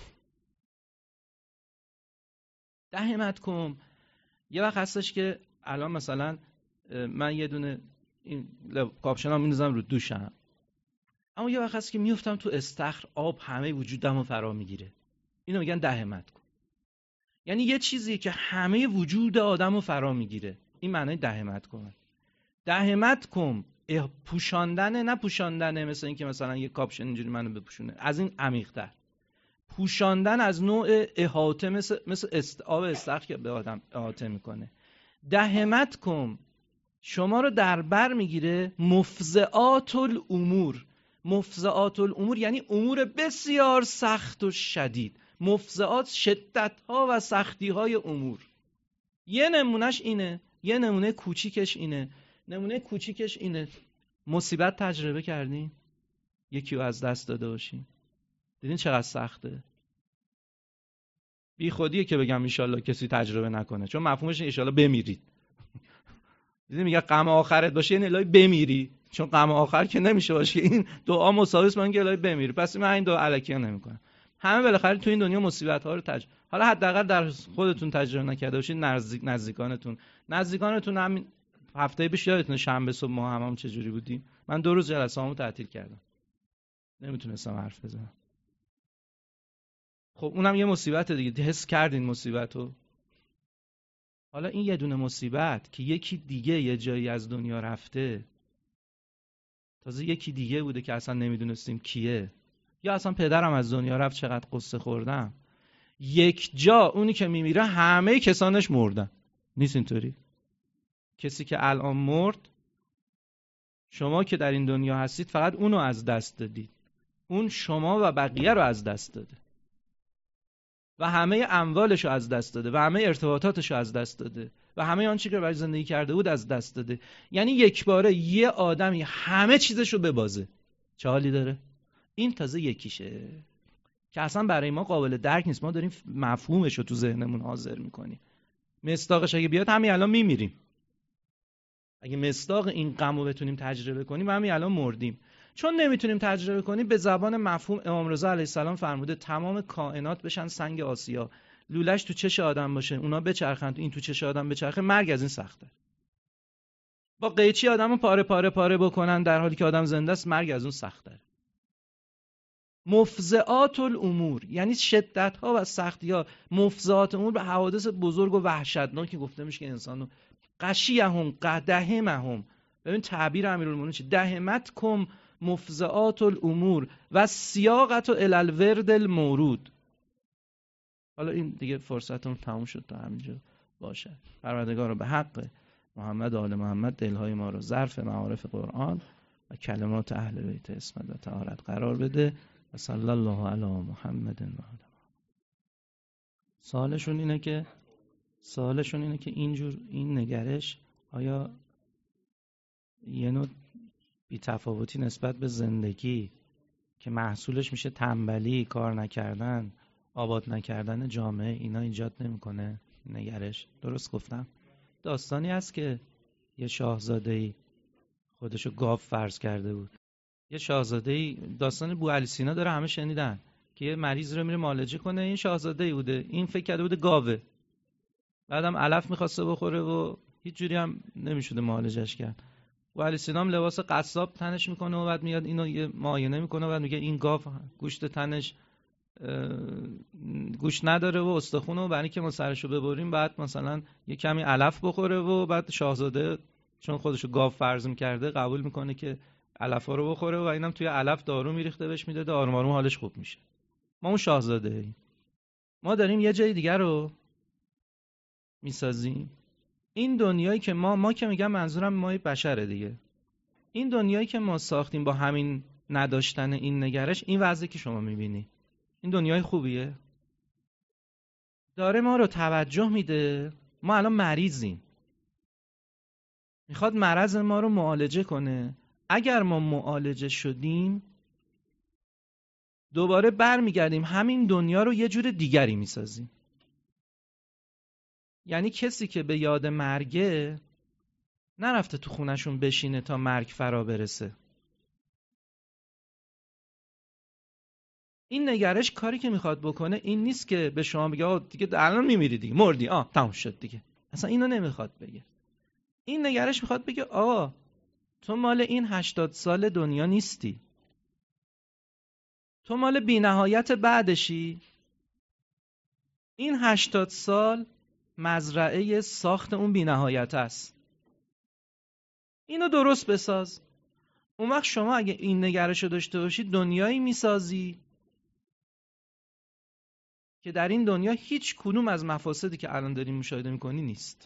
دهمتکم یه وقت هستش که الان مثلا من یه دونه این کاپشنام می‌نویسم رو دوشم، اما یه وقت هست که میفتم تو استخر، آب همه وجودمو فرا میگیره، اینو میگن دهمتکم. یعنی یه چیزی که همه وجود آدمو فرا میگیره، این معنی دهمتکمه. دهمتکم پوشاندنه، نه پوشاندنه مثل این که مثلا یه کاپشن اینجوری منو بپوشونه، از این عمیق‌تر پوشاندن از نوع احاطه، مثل مثل است... آب استخر که به آدم احاطه میکنه. دهمتکم شما رو در بر میگیره مفزعات الامور. مفزعات الامور یعنی امور بسیار سخت و شدید، مفزعات شدت ها و سختی های امور. یه نمونهش اینه، یه نمونه کوچیکش اینه. نمونه کوچیکش اینه، مصیبت تجربه کردین؟ یکی رو از دست داده باشین، دیدین چقدر سخته؟ بی خودیه که بگم انشالله کسی تجربه نکنه، چون مفهومش انشالله بمیرید. دیدین میگه غم آخرت باشه یعنی الهی بمیری، چون غم آخر که نمیشه باشه، این دعا مساوی است با اینکه الهی بمیری، پس من این دعا الکی نمیکنم. همه بالاخره تو این دنیا مصیبت ها رو تجربه، حالا حداقل در خودتون تجربه نکرده باشید، نزدیک نزدیکانتون نزدیکانتون همین هفته پیش یادتونه شنبه صبح ما هممون چه جوری بودیم؟ من دو روز جلسه‌امو تعطیل کردم، نمیتونستم حرف بزنم. خب اونم یه مصیبت دیگه، حس کردین مصیبتو؟ حالا این یه دونه مصیبت که یکی دیگه یه جایی از دنیا رفته، تازه یکی دیگه بوده که اصلا نمیدونستیم کیه، یا اصلا پدرم از دنیا رفت چقدر قصه خوردم، یک جا اونی که میمیره همه کسانش مردن. نیست اینطوری؟ کسی که الان مرد، شما که در این دنیا هستید فقط اونو از دست دادید، اون شما و بقیه رو از دست داده و همه اموالش رو از دست داده و همه ارتباطاتش رو از دست داده و همه آنچه که برای زندگی کرده بود از دست داده. یعنی یک باره یه آدمی همه چیزش رو ببازه، چه حالی داره؟ این تازه یکیشه که اصلا برای ما قابل درک نیست. ما داریم مفهومش رو تو ذهنمون حاضر میکنیم. مصداقش اگه بیاد همین الان میمیریم. اگه مصداق این غم رو بتونیم تجربه کنیم همین الان مردیم. چون نمیتونیم تجربه کنیم، به زبان مفهوم امام رضا علیه السلام فرموده تمام کائنات بشن سنگ آسیا، لولش تو چش آدم باشه، اونا بچرخن، تو این تو چش آدم بچرخه، مرگ از این سخته. با قیچی آدمو پاره پاره پاره بکنن در حالی که آدم زنده است، مرگ از اون سخته. مفزعات الامور یعنی شدت ها و سختی ها، مفزعات امور به حوادث بزرگ و وحشتناکی گفته میشه که انسانو غشیهم قدهمهم. ببین تعبیر امیرالمومنین چه، دهمتکم مفزعات الامور و سیاقت الی الورد المورود. حالا این دیگه فرصتون تموم شد تا همینجا باشه. پروردگار رو به حق محمد و آل محمد دلهای ما رو ظرف معارف قرآن و کلمات اهل بیت عصمت و طهارت قرار بده. و صلی الله علی محمد و آله. سوالشون اینه که سوالشون اینه که اینجور این نگرش آیا یه نوع بی‌تفاوتی نسبت به زندگی که محصولش میشه تنبلی، کار نکردن، آباد نکردن جامعه، اینا ایجاد نمیکنه؟ نگرش درست گفتم؟ داستانی هست که یه شاهزاده‌ای خودشو گاو فرض کرده بود. یه شاهزاده‌ای، داستان بوعلی سینا داره، همه شنیدن، که یه مریض رو میره معالجه کنه. این شاهزاده‌ای بوده، این فکر کرده بوده گاوه، بعدم علف می‌خواسته بخوره و هیچ جوری هم نمی‌شده معالجش کرد. بوعلی سینا هم لباس قصاب تنش میکنه و بعد میاد اینو یه معاینه میکنه و بعد میگه این گاو گوشت تنش گوشت نداره و استخونه، و برای اینکه ما سرشو ببریم بعد مثلا یه کمی علف بخوره. و بعد شاهزاده چون خودشو گاو فرض می‌کرده قبول میکنه که علفا رو بخوره و اینم توی علف دارو میریخته بهش میداده، آروم آروم حالش خوب میشه. ما اون شاهزاده ایم. ما داریم یه جای دیگر رو میسازیم. این دنیایی که ما ما که میگم منظورم ما بشره دیگه، این دنیایی که ما ساختیم با همین نداشتن این نگرش، این وضعی که شما میبینی، این دنیای خوبیه؟ داره ما رو توجه میده. ما الان مریضیم، میخواد مرض ما رو معالجه کنه. اگر ما معالجه شدیم دوباره برمیگردیم همین دنیا رو یه جور دیگری میسازیم. یعنی کسی که به یاد مرگه نرفته تو خونشون بشینه تا مرگ فرا برسه. این نگرش کاری که میخواد بکنه این نیست که به شما بگه آه دیگه الان میمیری دیگه، مردی، آه تموم شد دیگه. اصلا اینو نمیخواد بگه. این نگرش میخواد بگه آقا تو مال این هشتاد سال دنیا نیستی، تو مال بی نهایت بعدشی. این هشتاد سال مزرعه ساخت اون بی نهایت است. اینو درست بساز. اون وقت شما اگه این نگرش رو داشته باشی دنیایی میسازی که در این دنیا هیچ کدوم از مفاسدی که الان داریم مشاهده میکنی نیست.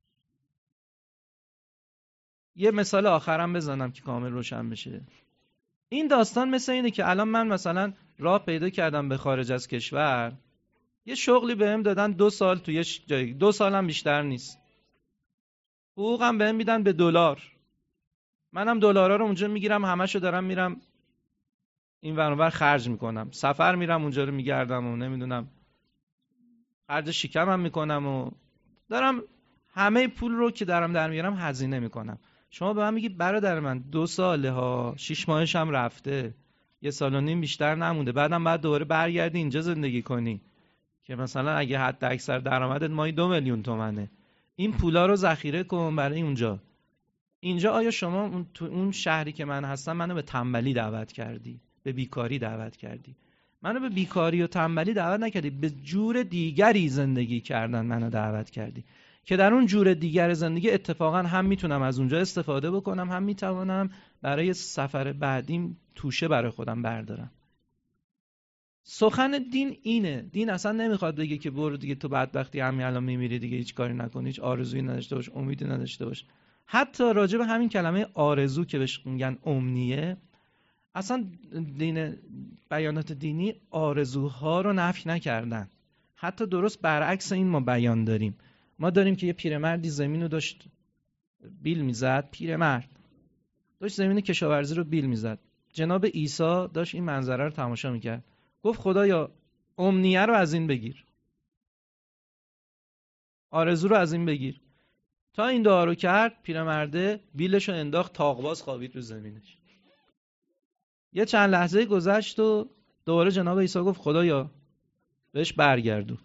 یه مثال آخرم بزنم که کامل روشن بشه. این داستان مثل اینه که الان من مثلا راه پیدا کردم به خارج از کشور، یه شغلی بهم دادن دو سال توی جایی، دو سالم بیشتر نیست، حقوقم بهم میدن به دلار، منم دلارا رو اونجا میگیرم همشو دارم میرم این ور اونور خرج میکنم، سفر میرم اونجا رو میگردم و نمیدونم خرج شکمم میکنم و دارم همه پول رو که دارم در میارم هزینه میکنم. شما به من میگی برادر من دو ساله ها، شش ماهش هم رفته، یه سال و نیم بیشتر نمونده، بعدم بعد دوباره برگردی اینجا زندگی کنی که مثلا اگه حد اکثر درآمدت ماهی دو میلیون تومنه، این پولا رو ذخیره کن برای اونجا. اینجا آیا شما اون تو اون شهری که من هستم منو به تنبلی دعوت کردی، به بیکاری دعوت کردی؟ منو به بیکاری و تنبلی دعوت نکردی، به جور دیگری زندگی کردن منو دعوت کردی. که در اون جور دیگر زندگی اتفاقا هم میتونم از اونجا استفاده بکنم، هم میتوانم برای سفر بعدیم توشه برای خودم بردارم. سخن دین اینه. دین اصلا نمیخواد بگه که برو دیگه تو بدبختی همین الان میمیری دیگه، هیچ کاری نکنی، هیچ آرزویی نداشته باش، امیدی نداشته باش. حتی راجع به همین کلمه آرزو که بهش میگن امنیه، اصلا دین، بیانات دینی آرزوها رو نفی نکردن. حتی درست برعکس این ما بیان داریم. ما داریم که یه پیرمردی زمین رو داشت بیل میزد، پیرمرد داشت زمین کشاورزی رو بیل میزد. جناب عیسی داشت این منظره رو تماشا میکرد، گفت خدایا امنیه رو از این بگیر، آرزو رو از این بگیر. تا این دعا رو کرد، پیرمرده بیلش رو انداخت، تاق‌باز خوابید رو زمینش. یه چند لحظه گذشت و دوباره جناب عیسی گفت خدایا بهش برگردون.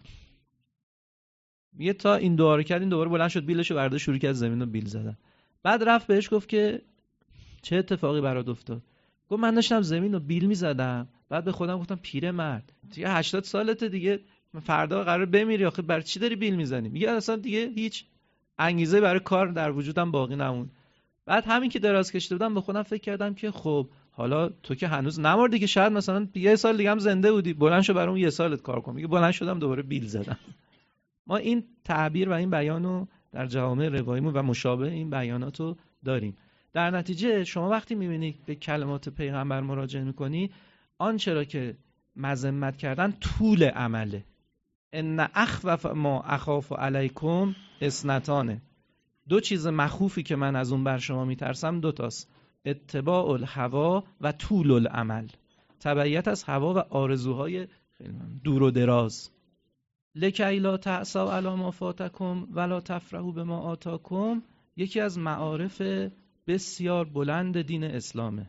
یه تا این دعا رو کرد، این دوباره بلند شد، بیلش رو برداشت، شروع کرد زمین رو بیل زدن. بعد رفت بهش گفت که چه اتفاقی برات افتاد؟ گفت من داشتم زمین رو بیل میزدم، بعد به خودم گفتم پیرمرد دیگه هشتاد سالته دیگه، فردا قرار بمیری، آخه برای چی داری بیل میزنی؟ میگه اصلا دیگه هیچ انگیزه برای کار در وجودم باقی نموند. بعد همین که دراز کشیده بودم به خودم فکر کردم که خب حالا تو که هنوز نمردی که، شاید مثلا یه سال دیگه هم زنده بودی، بلند شو برای اون یه سالت کار کن. میگه بلند شدم دوباره بیل زدم. ما این تعبیر و این بیانو در جوامع رواییمون و مشابه این بیاناتو داریم. در نتیجه شما وقتی میبینید به کلمات پیغمبر مراجعه میکنی، آنچه را که مذمت کردن طول عمله. ان اخوف ما اخاف علیکم اثنتانه. دو چیز مخوفی که من از اون بر شما میترسم دو تاست: اتباع الهوا و طول العمل، تبعیت از هوا و آرزوهای دور و دراز. لکی لا تعصوا علی ما فاتکم ولا تفرحوا بما آتاکم یکی از معارف بسیار بلند دین اسلامه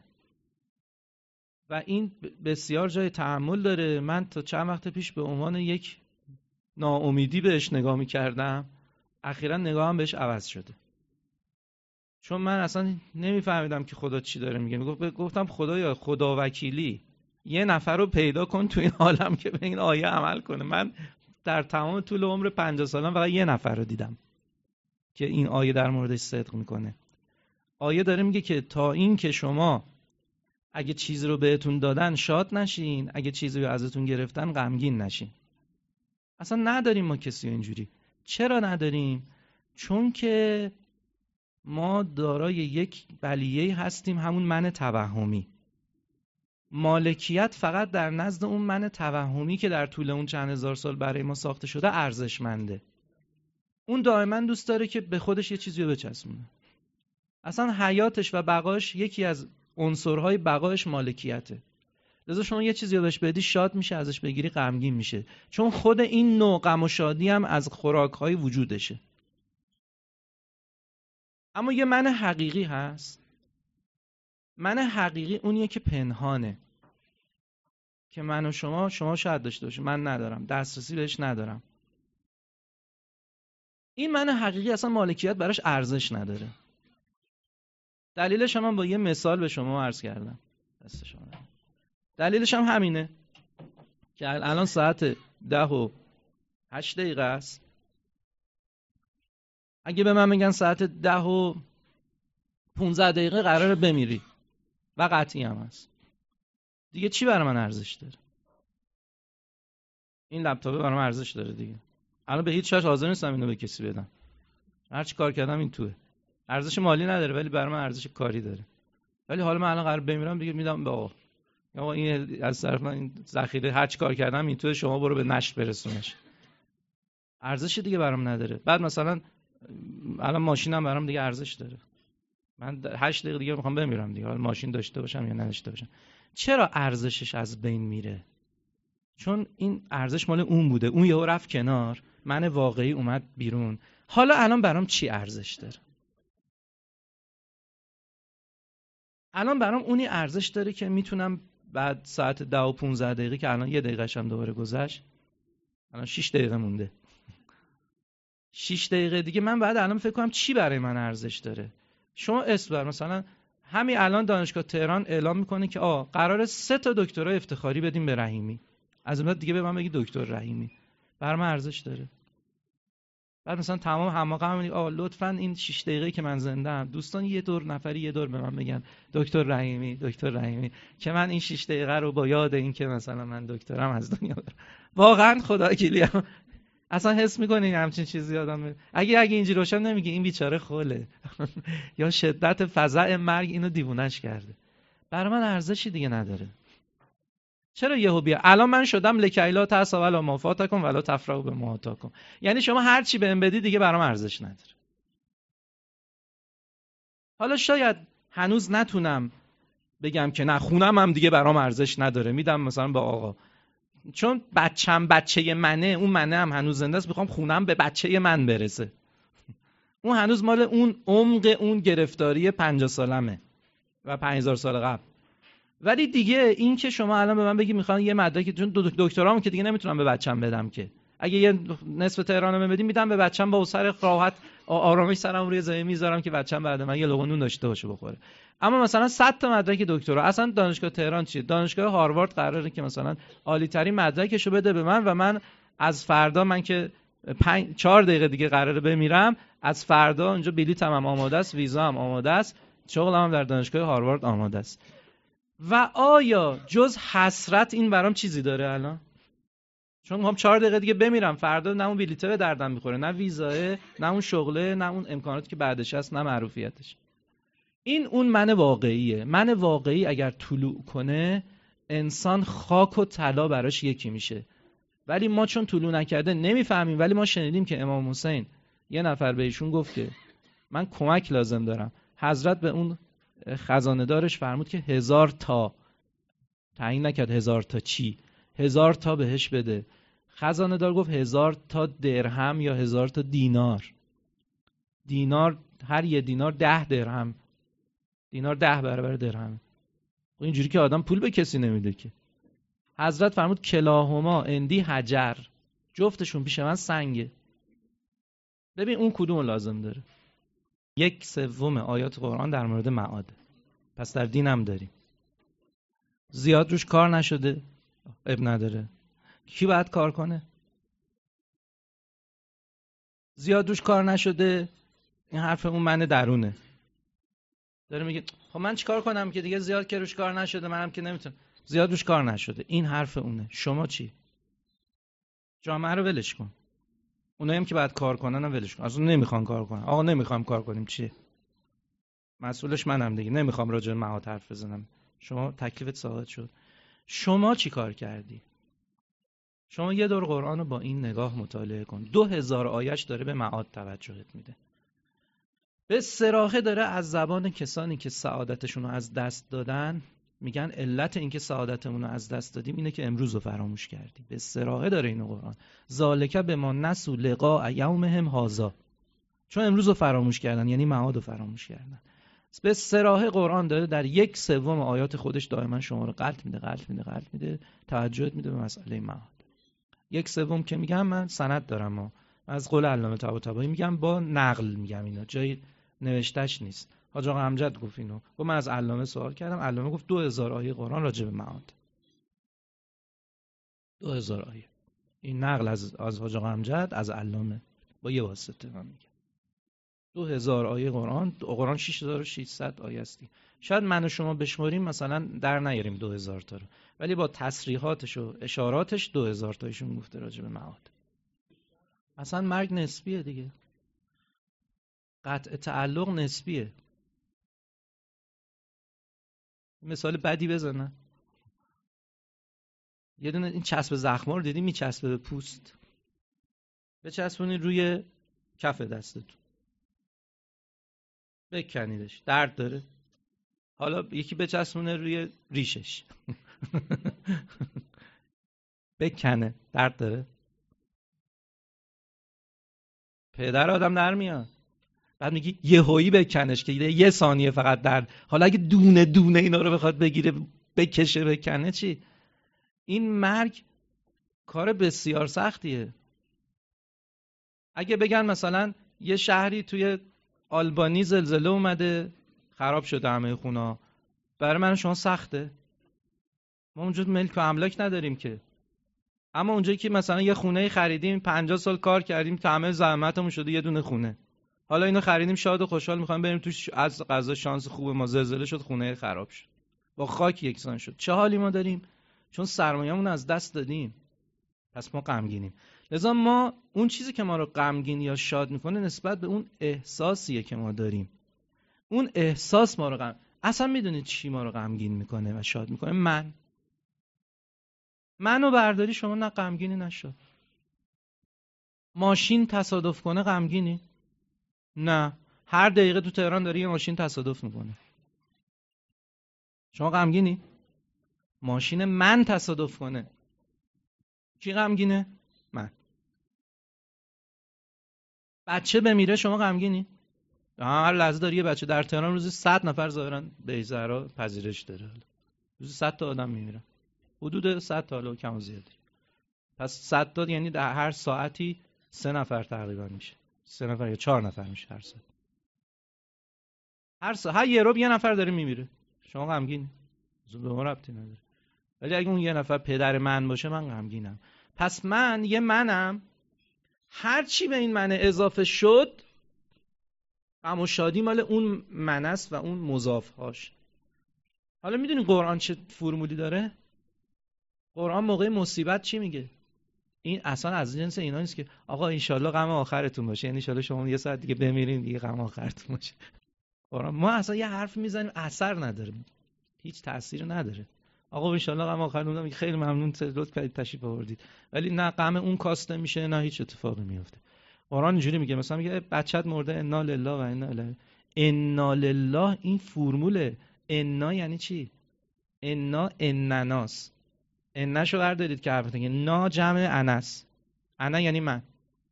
و این بسیار جای تأمل داره. من تا چند وقت پیش به عنوان یک ناامیدی بهش نگاه می‌کردم، اخیراً نگاهم بهش عوض شده، چون من اصلا نمیفهمیدم که خدا چی داره میگه. گفتم خدایا خدا وکیلی یه نفر رو پیدا کن تو این عالم که به این آیه عمل کنه. من در تمام طول عمر پنجاه سالم فقط یه نفر رو دیدم که این آیه در موردش صدق میکنه. آیه داره میگه که تا این که شما اگه چیزی رو بهتون دادن شاد نشین، اگه چیزی رو ازتون گرفتن غمگین نشین. اصلا نداریم ما کسی اینجوری. چرا نداریم؟ چون که ما دارای یک بلیه هستیم، همون من توهمی. مالکیت فقط در نزد اون من توهمی که در طول اون چند هزار سال برای ما ساخته شده ارزشمنده. اون دائما دوست داره که به خودش یه چیزی رو بچسبونه. اصلا حیاتش و بقاش، یکی از عنصرهای بقایش مالکیته. لذا شما یه چیزی رو بهش بدی شاد میشه، ازش بگیری غمگین میشه، چون خود این نوع غم و شادی هم از خوراک‌های وجودشه. اما یه من حقیقی هست. من حقیقی اونیه که پنهانه، که من و شما شما شاید داشته باشید، من ندارم، دسترسی بهش ندارم. این من حقیقی اصلا مالکیت براش ارزش نداره. دلیلش هم, هم با یه مثال به شما عرض کردم. دست شما دلیلش هم همینه که الان ساعت ده و هشت دقیقه است. اگه به من میگن ساعت ده و پونزده دقیقه قراره بمیری و قطعی هم هست، دیگه چی برای من ارزش داره؟ این لپتاپه برای من ارزش داره دیگه. الان به هیچ وجه حاضر نیستم اینو به کسی بدم. هر چی کار کردم این توه. ارزش مالی نداره ولی برای من ارزش کاری داره. ولی حالا من الان قرار بمیرم دیگه، میدم به آقا. آقا این از طرف من این ذخیره هر چی کار کردم این توه، شما برو به نشت برسونش. ارزش دیگه برام نداره. بعد مثلا الان ماشینم برام دیگه ارزش داره. من هشت دقیقه دیگه میخوام بمیرم دیگه، حالا ماشین داشته باشم یا نداشته باشم. چرا ارزشش از بین میره؟ چون این ارزش مال اون بوده، اون یهو رفت کنار، من واقعی اومد بیرون. حالا الان برام چی ارزش داره؟ الان برام اونی ارزش داره که میتونم بعد ساعت ده و پونزده دقیقه که الان یه دقیقه‌ش هم دوباره گذشت، الان شش دقیقه مونده، شش دقیقه دیگه من بعد الان فکر کنم چی برای من ارزش داره. شما اسم بر مثلا همین الان دانشگاه تهران اعلام میکنه که آ قراره سه تا دکترا افتخاری بدیم به رحیمی، از اون بعد دیگه به من بگی دکتر رحیمی، برای من ارزش داره؟ بعد مثلا تمام هماغه هم میگه آقا لطفاً این شش دقیقه که من زنده ام دوستان یه دور نفری یه دور به من بگن دکتر رحیمی دکتر رحیمی که من این شش دقیقه رو با یاد این که مثلا من دکترم از دنیا برم. واقعا خدا کلیم اصلا حس می‌کنین همچین چیزی آدم اگه اگه اینجوری روشن نمیگه این بیچاره خله یا شدت فزع مرگ اینو دیوونه‌اش کرده، برای من ارزشی دیگه نداره. چرا یهو بیا الان من شدم لکیلا تاسا ولا ما فاتکم ولا تفرحوا بما آتاکم، یعنی شما هر چی بهم بدی دیگه برام ارزش نداره. حالا شاید هنوز نتونم بگم که نه خونم هم دیگه برام ارزش نداره، میدم مثلا با آقا چون بچم بچه منه، اون منه هم هنوز زنده است، میخوام خونم به بچه من برسه. اون هنوز مال اون عمق اون گرفتاری پنجاه سالمه و پنج هزار سال قبل. ولی دیگه این که شما الان به من بگی میخوان یه مدرک، چون دکترامو که دیگه نمیتونم به بچم بدم که، اگه یه نصف تهرانو بدیم میدم به بچم با سر راحت آرامش سرم روی زمین میذارم که بچم بعد من یه لقمه نون داشته باشه بخوره. اما مثلا صد تا مدرک دکترا، اصلا دانشگاه تهران چیه؟ دانشگاه هاروارد قراره که مثلا عالی ترین مدرکشو بده به من و من از فردا، من که پنج چهار دقیقه دیگه قراره بمیرم، از فردا اونجا بلیطم هم آماده است، ویزام آماده است، شغلم هم در دانشگاه هاروارد آماده است. و آیا جز حسرت این برام چیزی داره الان؟ چون میخوام چهار دقیقه دیگه بمیرم، فردا نه اون بلیطه به دردم میخوره، نه ویزاه، نه اون شغله، نه اون امکاناتی که بعدش هست، نه معروفیتش. این اون من واقعیه. من واقعی اگر طلوع کنه انسان خاک و طلا براش یکی میشه. ولی ما چون طلوع نکرده نمیفهمیم. ولی ما شنیدیم که امام حسین یه نفر به ایشون گفت که من کمک لازم دارم. حضرت به اون خزانه دارش فرمود که هزار تا، تعیین نکرد هزار تا چی، هزار تا بهش بده. خزانه دار گفت هزار تا درهم یا هزار تا دینار. دینار هر یه دینار ده درهم، دینار ده برابر درهم. اینجوری که آدم پول به کسی نمیده که. حضرت فرمود کلاهما اندی حجر، جفتشون پیش من سنگه. ببین اون کدوم لازم داره؟ یک سوم آیات قرآن در مورد معاده، پس در دین هم داریم. زیاد روش کار نشده اب نداره. کی باید کار کنه؟ زیاد روش کار نشده، این حرف اون من درونه داره میگه خب من چیکار کنم که دیگه زیاد که روش کار نشده، منم که نمیتونم. زیاد روش کار نشده، این حرف اونه. شما چی؟ جامعه رو ولش کن. اونایی هم که باید کار کنن هم ولش کن. اصلا نمیخوان کار کنن. آقا نمیخوام کار کنیم چیه؟ مسئولش منم دیگه. نمیخوام راجع به معاد حرف بزنم. شما تکلیفت ثابت شد. شما چی کار کردی؟ شما یه دور قرآن رو با این نگاه مطالعه کن. دو هزار آیش داره به معاد توجهت میده. به صراحه داره از زبان کسانی که سعادتشون رو از دست دادن میگن علت اینکه سعادتمون رو از دست دادیم اینه که امروز رو فراموش کردیم. به صراحه داره اینو قرآن. ذالک بما نسوا لقاء یومهم هذا، چون امروز رو فراموش کردن یعنی معاد رو فراموش کردن. به صراحه قرآن داره در یک سوم آیات خودش دائما شما رو غلط میده غلط میده غلط میده توجهت میده به مسئله معاد. یک سوم که میگم من سند دارم، ما از قول علامه طباطبایی میگم، با نقل میگم، اینا جای نوشتهش نیست. حاج آقا امجد گفت اینو، گفت من از علامه سوال کردم، علامه گفت دو هزار آیه قرآن راجع به معاد. دو هزار آیه. این نقل از از حاج آقا امجد از علامه با یه واسطه من میگم. دو هزار آیه قرآن، قرآن شش هزار و ششصد آیه است. شاید من و شما بشماریم مثلا در نیاریم دو هزار تا رو، ولی با تصریحاتش و اشاراتش دو هزار تایشون گفته راجع به معاد. اصلا مرگ نسبیه دیگه. قطع تعلق نسبیه. مثال بدی بزنم، یه دونه این چسب زخما رو دیدی میچسبه به پوست، بچسبونی روی کف دستتون بکنیدش، درد داره. حالا یکی بچسبونه روی ریشش بکنه، درد داره. پدر آدم در میاد، بعد میگی یهویی بکنش که یه ثانیه فقط درد. حالا اگه دونه دونه اینا رو بخواد بگیره بکشه بکنه چی؟ این مرگ کار بسیار سختیه. اگه بگن مثلا یه شهری توی آلبانی زلزله اومده خراب شده همه خونا، برای من شما سخته. ما اونجا ملک و املاک نداریم که. اما اونجایی که مثلا یه خونه خریدیم، پنجاه سال کار کردیم، تمام زحمتمون شده یه دونه خونه، حالا اینو خریدیم شاد و خوشحال میخوایم بریم توش، از قضا شانس خوب ما زلزله شد خونه خراب شد، با خاک یکسان شد، چه حالی ما داریم؟ چون سرمایه‌مون از دست دادیم. پس ما غمگینیم. لذا ما اون چیزی که ما رو غمگین یا شاد میکنه نسبت به اون احساسیه که ما داریم. اون احساس ما رو غم اصلا میدونید چی ما رو غمگین میکنه و شاد میکنه؟ من منو برداری شما نه غمگینی نشد. ماشین تصادف کنه غمگینی؟ نه. هر دقیقه تو تهران داره یه ماشین تصادف میکنه. شما غمگینی؟ ماشین من تصادف کنه کی غمگینه؟ من. بچه بمیره شما غمگینی؟ هر لحظه داره یه بچه در تهران روزی صد نفر ظاهرا بیزارا پذیرش داره، روزی صد تا آدم میمیرن، حدود صد تا، حالا کم و زیادی. پس صد تا یعنی در هر ساعتی سه نفر تقریبا میشه، سه نفر یا چهار نفر میشه هر ساعت. هر ساعت هر یه رو یه نفر داره میمیره. شما غمگینی؟ به ما ربطی نداره. ولی اگه اون یه نفر پدر من باشه من غمگینم. پس من یه منم، هر چی به این من اضافه شد غم و شادی مال اون من است و اون مضافهاش. حالا میدونی قرآن چه فرمولی داره؟ قرآن موقع مصیبت چی میگه؟ این اصلا از جنس اینا نیست که آقا انشالله غم آخرتون باشه، یعنی انشالله شما یه ساعت دیگه بمیرین دیگه غم آخرتون باشه. قرآن ما اصلا یه حرف میزنیم اثر نداره، هیچ تأثیری نداره. آقا انشالله غم آخرتون، خیلی ممنون لطف کردید تشریف آوردید، ولی نه غم اون کاسته میشه نه هیچ اتفاقی میفته. قرآن اینجوری میگه، مثلا میگه بچت مرده انا لله و انا الیه. انا لله این فرموله. انا یعنی چی؟ انا انناس. انشو بردارید که حرف میگه نا جمع انس. انا یعنی من.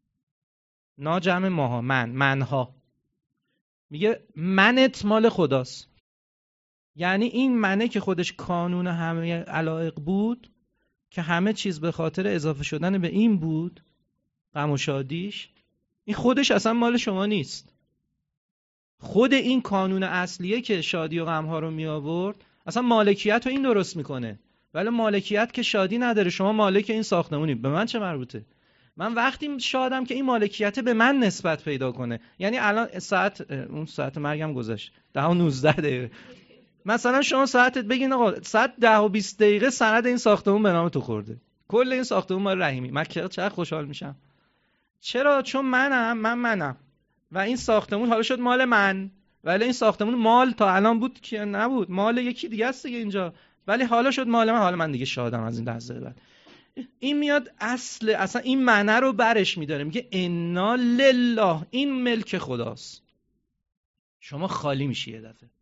نا جمع ماها، من، منها. میگه منت مال خداست. یعنی این منه که خودش کانون همه علایق بود، که همه چیز به خاطر اضافه شدن به این بود، غم و شادیش، این خودش اصلا مال شما نیست. خود این کانون اصلیه که شادی و غم ها رو می آورد اصلا مالکیت رو این درست میکنه، ولی مالکیت که شادی نداره. شما مالک این ساختمونی، به من چه مربوطه؟ من وقتی شادم که این مالکیت به من نسبت پیدا کنه. یعنی الان ساعت، اون ساعت مرگم گذشت ده و نوزده دقیقه، مثلا شما ساعتت بگین آقا ساعت ده و بیست دقیقه سند این ساختمون به نام تو خورده، کل این ساختمون مال رحیمی، من چقدر خوشحال میشم. چرا؟ چون منم من منم و این ساختمون حالا شد مال من، ولی این ساختمون مال تا الان بود که نبود، مال یکی دیگه است دیگه اینجا، ولی حالا شد مال من. حالا من دیگه شادم از این لحظه بعد. این میاد اصل اصلا این معنی رو برش میداره، میگه انا لله، این ملک خداست. شما خالی میشی یه دفعه.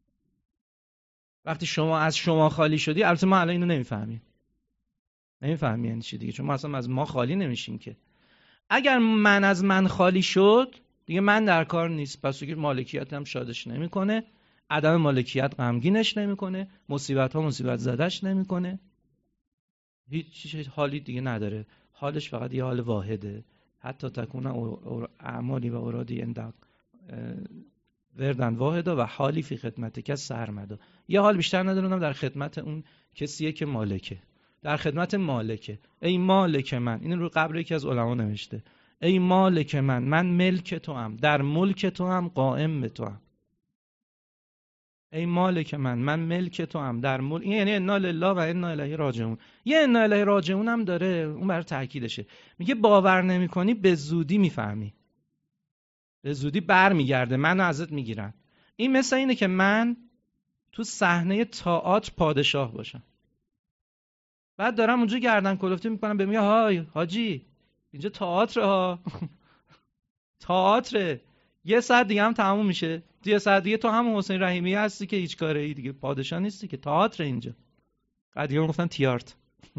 وقتی شما از شما خالی شدی، البته ما الان اینو نمیفهمیم نمیفهمیم یعنی چی دیگه، چون ما اصلا از ما خالی نمیشیم که. اگر من از من خالی شد دیگه من در کار نیست، پس دیگه مالکیت هم شادش نمیکنه، عدم مالکیت غمگینش نمیکنه، مصیبت ها مصیبت زدش نمیکنه، هیچ حالی دیگه نداره. حالش فقط یه حال واحده. حتی تکون اعمالی و اورادی اندق وردن واحده و حالی فی خدمت که سرمدا. یه حال بیشتر نداره، اونم در خدمت اون کسیه که مالکه، در خدمت مالکه. ای مالک من، این رو قبر یکی از علما نوشته، ای مالک من، من ملک تو هم، در ملک تو هم، قائم به تو هم. ای مالک من، من ملک تو هم، در ملک، یعنی انا لله و انا الیه راجعون. یه انا الیه راجعون هم داره، اون برای تاکیدشه. میگه باور نمی‌کنی به زودی میفهمی، به زودی برمیگرده، منو ازت میگیرن. این مثل اینه که من تو صحنه تئاتر پادشاه باشم، بعد دارم اونجا گردن کلفتی میکنم، به میگه های حاجی اینجا تئاتر ها تئاتر، یه ساعت دیگه هم تموم میشه، یه ساعت دیگه تو هم حسین رحیمی هستی که هیچ کاره ای دیگه، پادشاه نیستی که، تئاتر اینجا. قدیما گفتن تیارت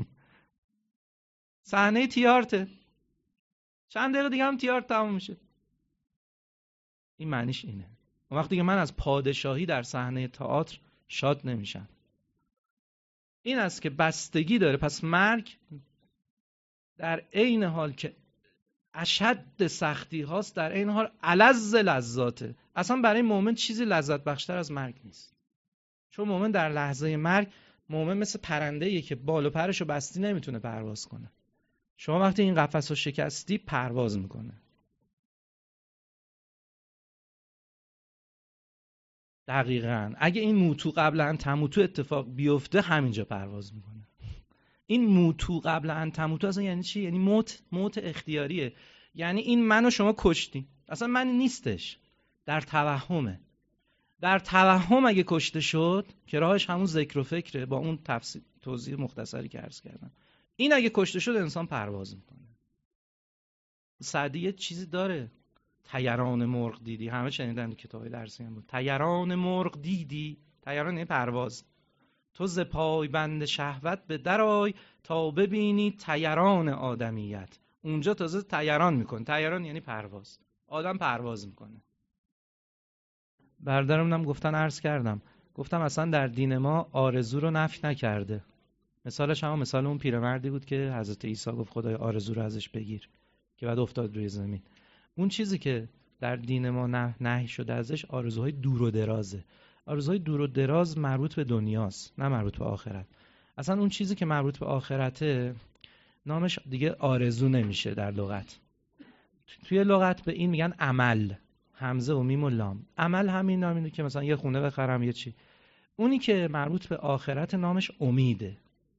صحنه تیارته، چند دقیقه دیگه هم تیارت تموم میشه. این معنیش اینه. وقتی که من از پادشاهی در صحنه تئاتر شاد نمیشم. این است که بستگی داره. پس مرگ در عین حال که اشد سختی هاست، در عین حال الذ لذاته. اصلا برای مؤمن چیزی لذت بخشتر از مرگ نیست، چون مؤمن در لحظه مرگ، مؤمن مثل پرنده‌ایه که بال و پرشو بستی نمیتونه پرواز کنه، شما وقتی این قفس رو شکستی پرواز میکنه. دقیقاً اگه این موتو قبل ان تموتو اتفاق بیفته همینجا پرواز میکنه. این موتو قبل ان تموتو اصلا یعنی چی؟ یعنی موت، موت اختیاریه. یعنی این منو شما کشتی، اصلا من نیستش، در توهمه. در توهم اگه کشته شد که راهش همون ذکر و فکره، با اون تفسیر توضیح مختصری که عرض کردم، این اگه کشته شد انسان پرواز میکنه. سعدی یه چیزی داره، طیران مرغ دیدی، همه شنیدن کتابای درسی هم بود، طیران مرغ دیدی، طیران یعنی پرواز. تو ز پای بند شهوت به درآی تا ببینی طیران آدمیت. اونجا تازه طیران میکنه. طیران یعنی پرواز، آدم پرواز میکنه. برادرم هم گفتن، عرض کردم، گفتم اصلا در دین ما آرزو رو نفی نکرده. مثالش هم مثال اون پیرمردی بود که حضرت عیسی گفت خدای آرزو رو ازش بگیر، که بعد افتاد روی زمین. اون چیزی که در دین ما نهی شده ازش آرزوهای دور و درازه. آرزوهای دور و دراز مربوط به دنیاست، نه مربوط به آخرت. اصلا اون چیزی که مربوط به آخرته نامش دیگه آرزو نمیشه در لغت. توی لغت به این میگن عمل، همزه و میم و لام. عمل همین نامینه که مثلا یه خونه بخرم، یه چی. اونی که مربوط به آخرت نامش امیده.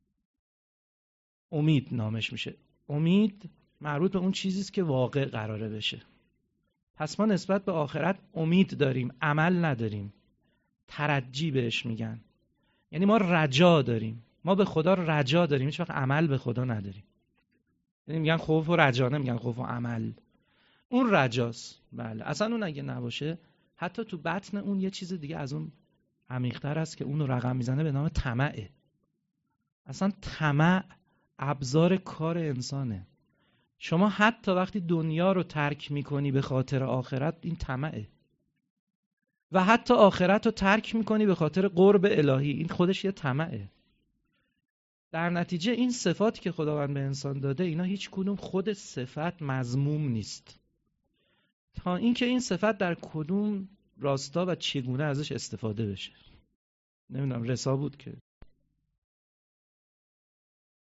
امید نامش میشه. امید مربوط به اون چیزیست که واقع قراره بشه. پس ما نسبت به آخرت امید داریم، عمل نداریم. ترجی بهش میگن. یعنی ما رجا داریم، ما به خدا رجا داریم، هیچ وقت عمل به خدا نداریم. یعنی میگن خوف و رجا، نمیگن خوف و عمل. اون رجاست. بله اصلا اون اگه نباشه، حتی تو بطن اون یه چیز دیگه از اون عمیق‌تر است که اون رو رقم میزنه، به نام طمعه. اصلا طمع ابزار کار انسانه. شما حتی وقتی دنیا رو ترک میکنی به خاطر آخرت، این طمعه. و حتی آخرت رو ترک میکنی به خاطر قرب الهی، این خودش یه طمعه. در نتیجه این صفاتی که خداوند به انسان داده، اینا هیچ کدوم خود صفت مذموم نیست، تا اینکه این صفت در کدوم راستا و چگونه ازش استفاده بشه. نمیدونم رسا بود که